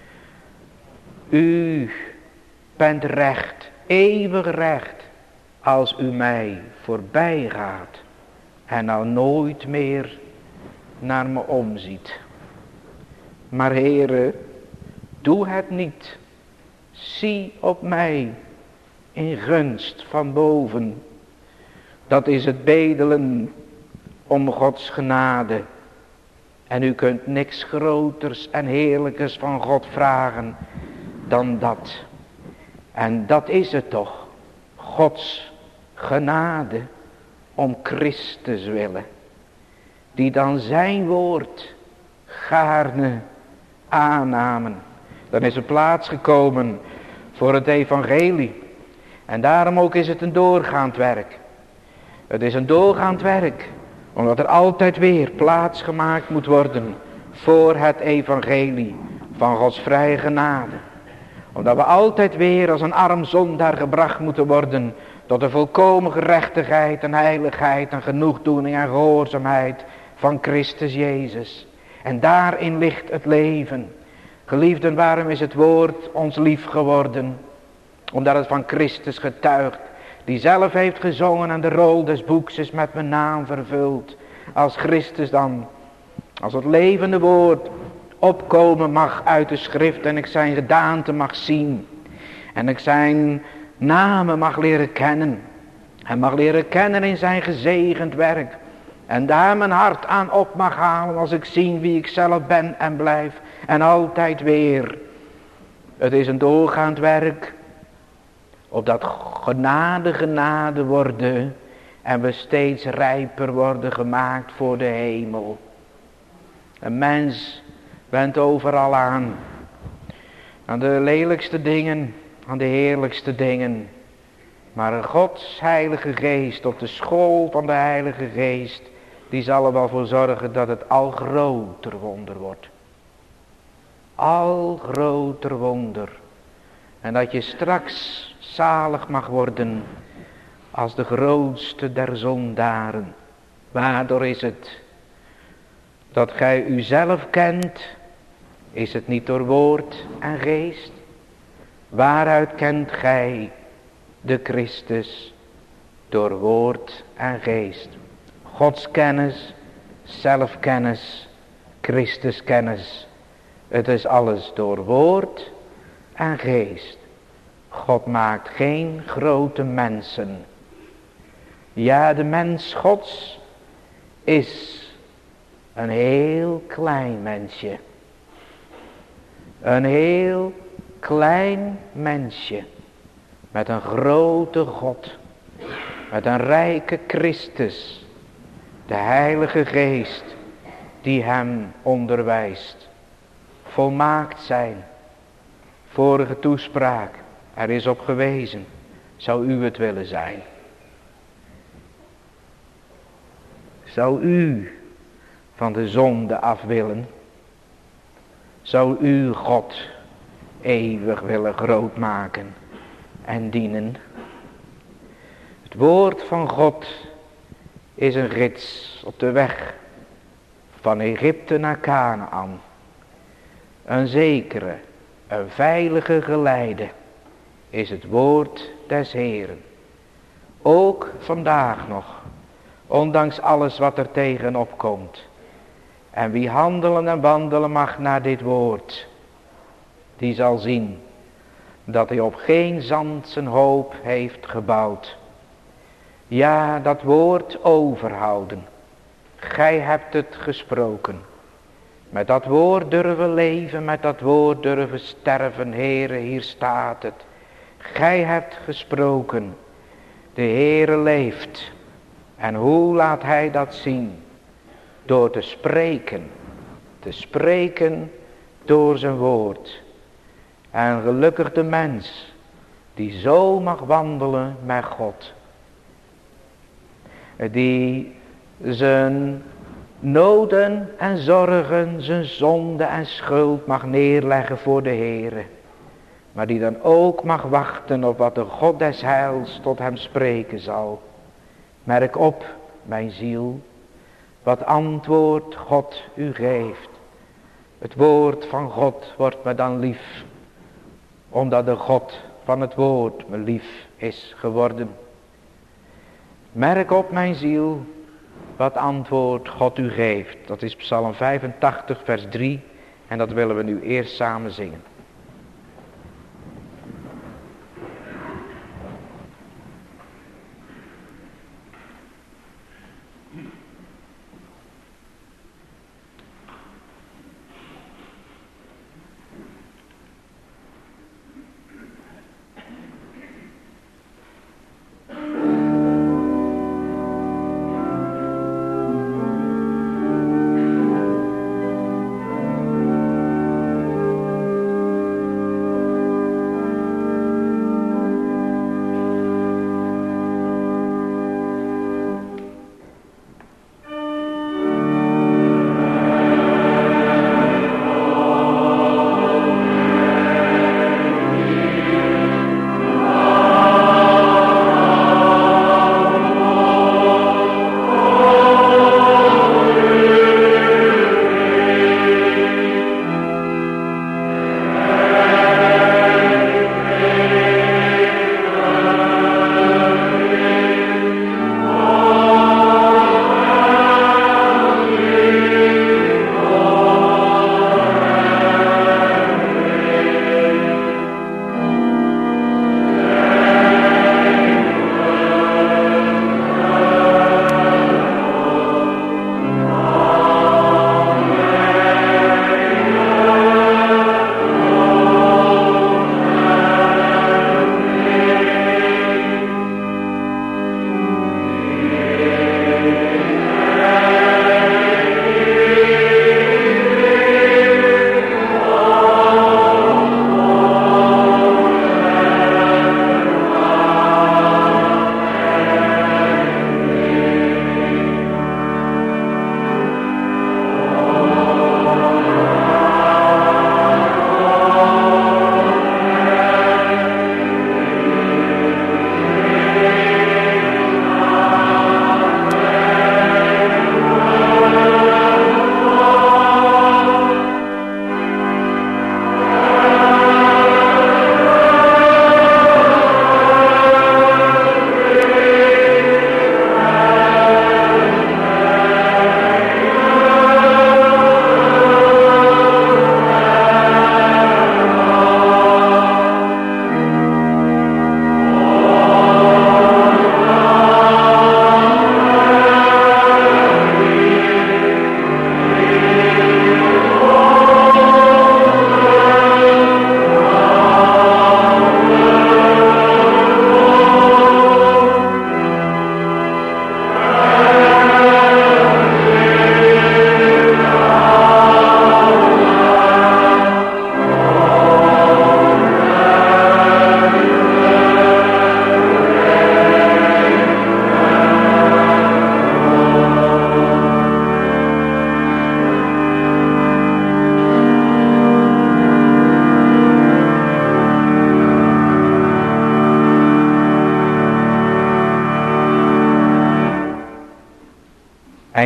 U bent recht, eeuwig recht, als u mij voorbij gaat. En nou nooit meer naar me omziet. Maar Heere, doe het niet. Zie op mij in gunst van boven. Dat is het bedelen om Gods genade. En u kunt niks groters en heerlijkers van God vragen dan dat. En dat is het toch. Gods genade om Christus willen. Die dan zijn woord gaarne aannamen. Dan is er plaats gekomen voor het evangelie. En daarom ook is het een doorgaand werk. Het is een doorgaand werk. Omdat er altijd weer plaats gemaakt moet worden voor het evangelie van Gods vrije genade. Omdat we altijd weer als een arm zondaar gebracht moeten worden tot de volkomen gerechtigheid en heiligheid en genoegdoening en gehoorzaamheid van Christus Jezus. En daarin ligt het leven. Geliefden, waarom is het woord ons lief geworden? Omdat het van Christus getuigt. Die zelf heeft gezongen en de rol des boeks is met mijn naam vervuld. Als Christus dan, als het levende woord opkomen mag uit de schrift en ik zijn gedaante mag zien. En ik zijn namen mag leren kennen. En mag leren kennen in zijn gezegend werk. En daar mijn hart aan op mag halen als ik zie wie ik zelf ben en blijf. En altijd weer. Het is een doorgaand werk. Opdat genade worden. En we steeds rijper worden gemaakt voor de hemel. Een mens bent overal aan. Aan de lelijkste dingen. Aan de heerlijkste dingen. Maar een Gods heilige geest op de school van de heilige geest. Die zal er wel voor zorgen dat het al groter wonder wordt. Al groter wonder. En dat je straks zalig mag worden als de grootste der zondaren. Waardoor is het dat gij uzelf kent? Is het niet door woord en geest? Waaruit kent gij de Christus? Door woord en geest. Gods kennis, zelfkennis, Christus kennis. Het is alles door woord en geest. God maakt geen grote mensen. Ja, de mens Gods is een heel klein mensje. Een heel klein mensje. Met een grote God. Met een rijke Christus. De Heilige Geest. Die hem onderwijst. Volmaakt zijn. Vorige toespraak. Er is op gewezen. Zou u het willen zijn? Zou u van de zonde af willen? Zou u God eeuwig willen groot maken en dienen? Het woord van God is een gids op de weg van Egypte naar Kanaan. Een zekere, een veilige geleide is het woord des Heeren. Ook vandaag nog, ondanks alles wat er tegenop komt. En wie handelen en wandelen mag naar dit woord, die zal zien dat hij op geen zand zijn hoop heeft gebouwd. Ja, dat woord overhouden. Gij hebt het gesproken. Met dat woord durven leven, met dat woord durven sterven. Heere, hier staat het. Gij hebt gesproken. De Heere leeft. En hoe laat hij dat zien? Door te spreken. Te spreken door zijn woord. En gelukkig de mens die zo mag wandelen met God. Die zijn noden en zorgen, zijn zonde en schuld mag neerleggen voor de Heere. Maar die dan ook mag wachten op wat de God des heils tot hem spreken zal. Merk op, mijn ziel, wat antwoord God u geeft. Het woord van God wordt me dan lief, omdat de God van het woord me lief is geworden. Merk op, mijn ziel, wat antwoord God u geeft. Dat is Psalm 85 vers 3 en dat willen we nu eerst samen zingen.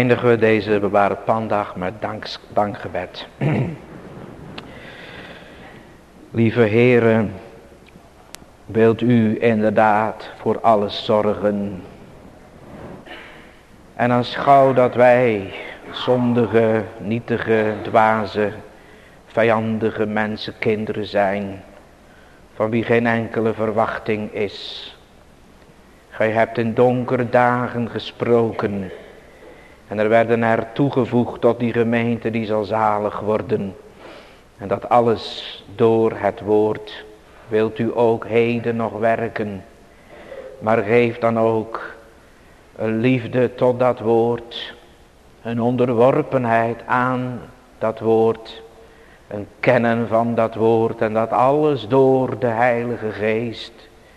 eindigen we deze bewaarde panddag met dankgebed. Lieve Heere, wilt u inderdaad voor alles zorgen. En aanschouw dat wij zondige, nietige, dwaze, vijandige mensenkinderen zijn, van wie geen enkele verwachting is. Gij hebt in donkere dagen gesproken en er werden er toegevoegd tot die gemeente die zal zalig worden. En dat alles door het woord wilt u ook heden nog werken. Maar geef dan ook een liefde tot dat woord, een onderworpenheid aan dat woord, een kennen van dat woord en dat alles door de Heilige Geest.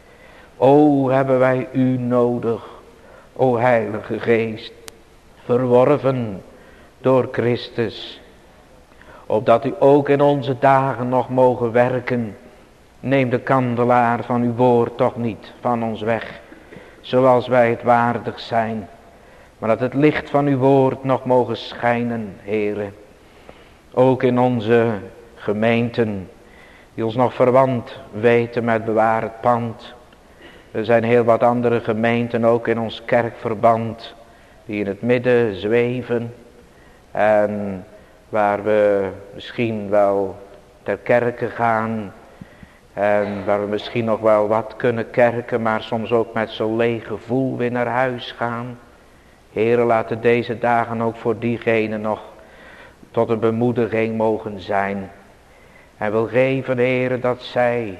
O, hebben wij u nodig, o Heilige Geest, verworven door Christus, opdat u ook in onze dagen nog mogen werken. Neem de kandelaar van uw woord toch niet van ons weg, zoals wij het waardig zijn, maar dat het licht van uw woord nog mogen schijnen, Heere. Ook in onze gemeenten, die ons nog verwant weten met bewaard pand. Er zijn heel wat andere gemeenten, ook in ons kerkverband, die in het midden zweven. En waar we misschien wel ter kerke gaan. En waar we misschien nog wel wat kunnen kerken, maar soms ook met zo'n leeg gevoel weer naar huis gaan. Heere, laten deze dagen ook voor diegenen nog tot een bemoediging mogen zijn. En wil geven, Heere, dat zij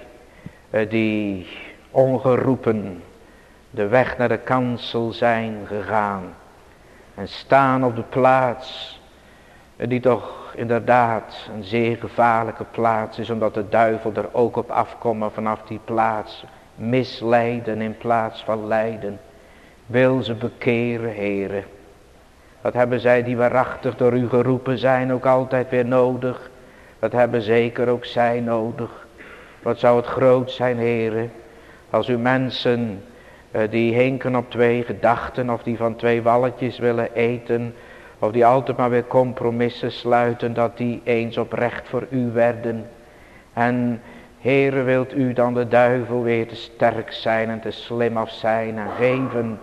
die ongeroepen de weg naar de kansel zijn gegaan. En staan op de plaats die toch inderdaad een zeer gevaarlijke plaats is. Omdat de duivel er ook op afkomt vanaf die plaats. Misleiden in plaats van lijden. Wil ze bekeren, Heere. Dat hebben zij die waarachtig door u geroepen zijn ook altijd weer nodig. Dat hebben zeker ook zij nodig. Wat zou het groot zijn, Heere, als u mensen die hinken op twee gedachten, of die van twee walletjes willen eten, of die altijd maar weer compromissen sluiten, dat die eens oprecht voor u werden. En Heere, wilt u dan de duivel weer te sterk zijn en te slim af zijn en geven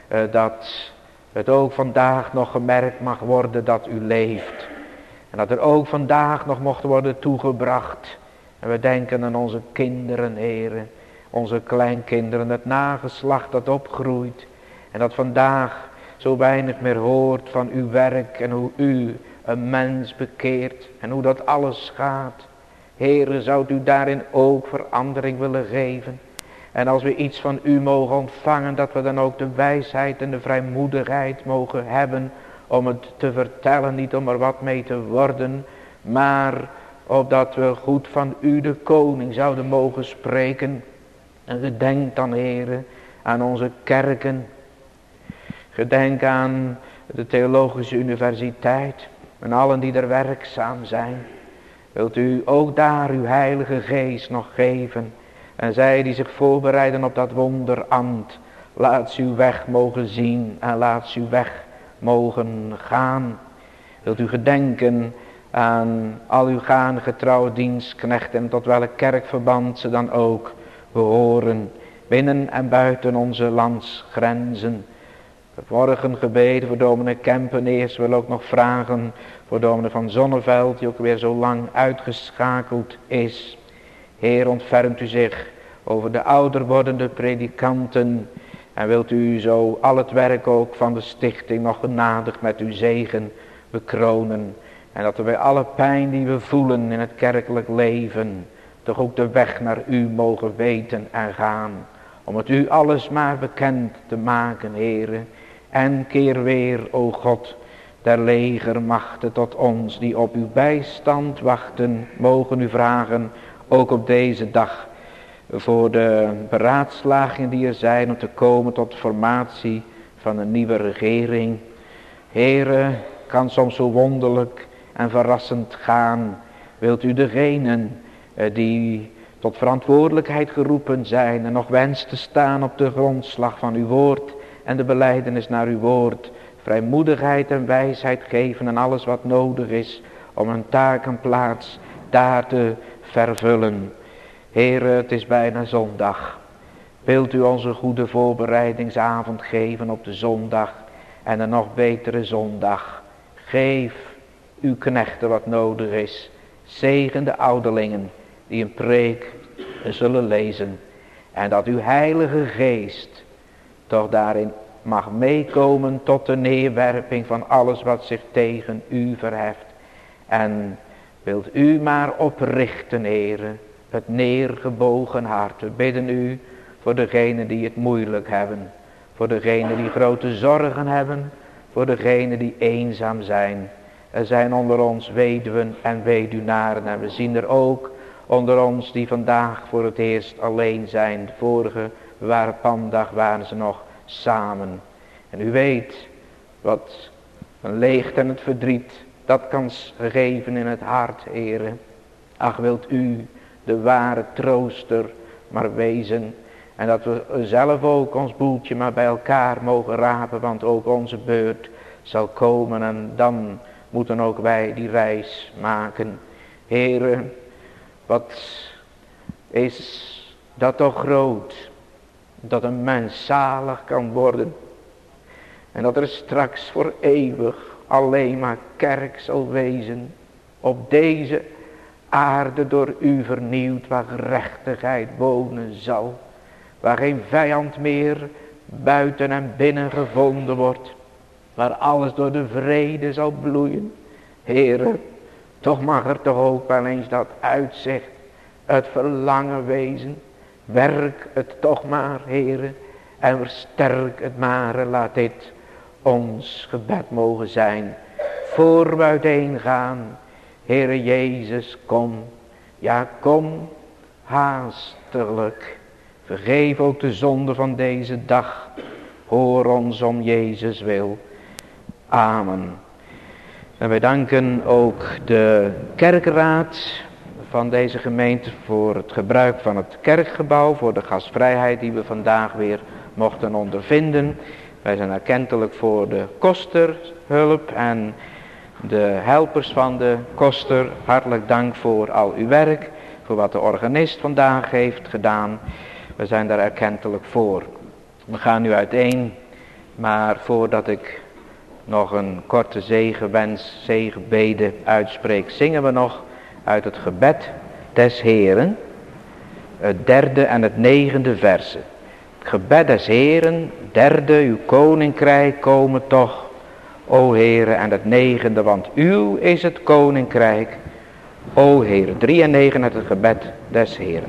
dat het ook vandaag nog gemerkt mag worden dat u leeft. En dat er ook vandaag nog mocht worden toegebracht. En we denken aan onze kinderen, Heere, onze kleinkinderen, het nageslacht dat opgroeit. En dat vandaag zo weinig meer hoort van uw werk en hoe u een mens bekeert. En hoe dat alles gaat. Heere, zou u daarin ook verandering willen geven. En als we iets van u mogen ontvangen, dat we dan ook de wijsheid en de vrijmoedigheid mogen hebben om het te vertellen, niet om er wat mee te worden, maar opdat we goed van u de koning zouden mogen spreken. En gedenk dan, Heere, aan onze kerken. Gedenk aan de Theologische Universiteit en allen die er werkzaam zijn. Wilt u ook daar uw Heilige Geest nog geven. En zij die zich voorbereiden op dat wonderambt, laat ze uw weg mogen zien en laat ze uw weg mogen gaan. Wilt u gedenken aan al uw gaande getrouwe dienstknechten en tot welk kerkverband ze dan ook behoren, binnen en buiten onze landsgrenzen. Vorige gebeden voor dominee Kempen eerst, wil ook nog vragen voor dominee van Zonneveld, die ook weer zo lang uitgeschakeld is. Heer, ontfermt u zich over de ouder wordende predikanten en wilt u zo al het werk ook van de stichting nog genadig met uw zegen bekronen. En dat we bij alle pijn die we voelen in het kerkelijk leven, toch ook de weg naar u mogen weten en gaan. Om het u alles maar bekend te maken, Heere. En keer weer, o God, der legermachten tot ons die op uw bijstand wachten, mogen u vragen, ook op deze dag, voor de beraadslagingen die er zijn om te komen tot de formatie van een nieuwe regering. Heere, kan soms zo wonderlijk en verrassend gaan. Wilt u degenen die tot verantwoordelijkheid geroepen zijn en nog wens te staan op de grondslag van uw woord en de belijdenis naar uw woord, vrijmoedigheid en wijsheid geven en alles wat nodig is om een taak en plaats daar te vervullen. Heere, het is bijna zondag. Wilt u ons een goede voorbereidingsavond geven op de zondag en een nog betere zondag. Geef uw knechten wat nodig is. Zegen de ouderlingen die een preek zullen lezen. En dat uw heilige geest toch daarin mag meekomen tot de neerwerping van alles wat zich tegen u verheft. En wilt u maar oprichten, Heere, het neergebogen hart. We bidden u voor degenen die het moeilijk hebben. Voor degenen die grote zorgen hebben. Voor degenen die eenzaam zijn. Er zijn onder ons weduwen en weduwnaren. En we zien er ook onder ons die vandaag voor het eerst alleen zijn. De vorige Pandag waren ze nog samen. En u weet wat een leegte en het verdriet dat kan geven in het hart, Heere. Ach, wilt u de ware trooster maar wezen. En dat we zelf ook ons boeltje maar bij elkaar mogen rapen. Want ook onze beurt zal komen. En dan moeten ook wij die reis maken. Heere, wat is dat toch groot. Dat een mens zalig kan worden. En dat er straks voor eeuwig alleen maar kerk zal wezen. Op deze aarde door u vernieuwd. Waar gerechtigheid wonen zal. Waar geen vijand meer buiten en binnen gevonden wordt. Waar alles door de vrede zal bloeien. Heere, toch mag er toch ook wel eens dat uitzicht. Het verlangen wezen. Werk het toch maar, Heere. En versterk het maar. Laat dit ons gebed mogen zijn. Voor we uiteen gaan. Heere Jezus, kom. Ja, kom haastelijk. Vergeef ook de zonde van deze dag. Hoor ons om Jezus wil. Amen. En wij danken ook de kerkraad van deze gemeente voor het gebruik van het kerkgebouw. Voor de gastvrijheid die we vandaag weer mochten ondervinden. Wij zijn erkentelijk voor de kosterhulp en de helpers van de koster. Hartelijk dank voor al uw werk. Voor wat de organist vandaag heeft gedaan. We zijn daar erkentelijk voor. We gaan nu uiteen. Maar voordat ik nog een korte zegenwens, zegenbede uitspreek, zingen we nog uit het gebed des Heeren. Het 3e en het 9e verse. Het gebed des Heeren, 3e, uw koninkrijk komen toch. O Heere, en het 9e, want uw is het koninkrijk. O Heere, 3 en 9 uit het gebed des Heeren.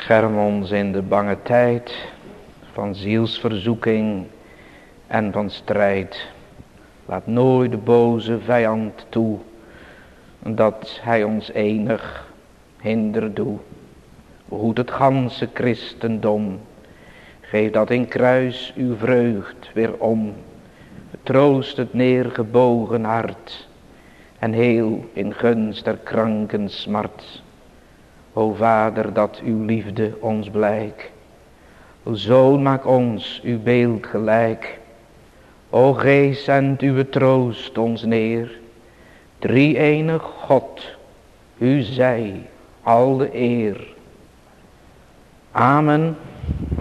Bescherm ons in de bange tijd van zielsverzoeking en van strijd. Laat nooit de boze vijand toe, dat hij ons enig hinder doet. Behoed het ganse christendom, geef dat in kruis uw vreugd weer om. Troost het neergebogen hart en heel in gunst der kranken smart. O Vader, dat uw liefde ons blijk. O Zoon, maak ons uw beeld gelijk. O Geest, zend uw troost ons neer. Drie-enig God, u zij al de eer. Amen.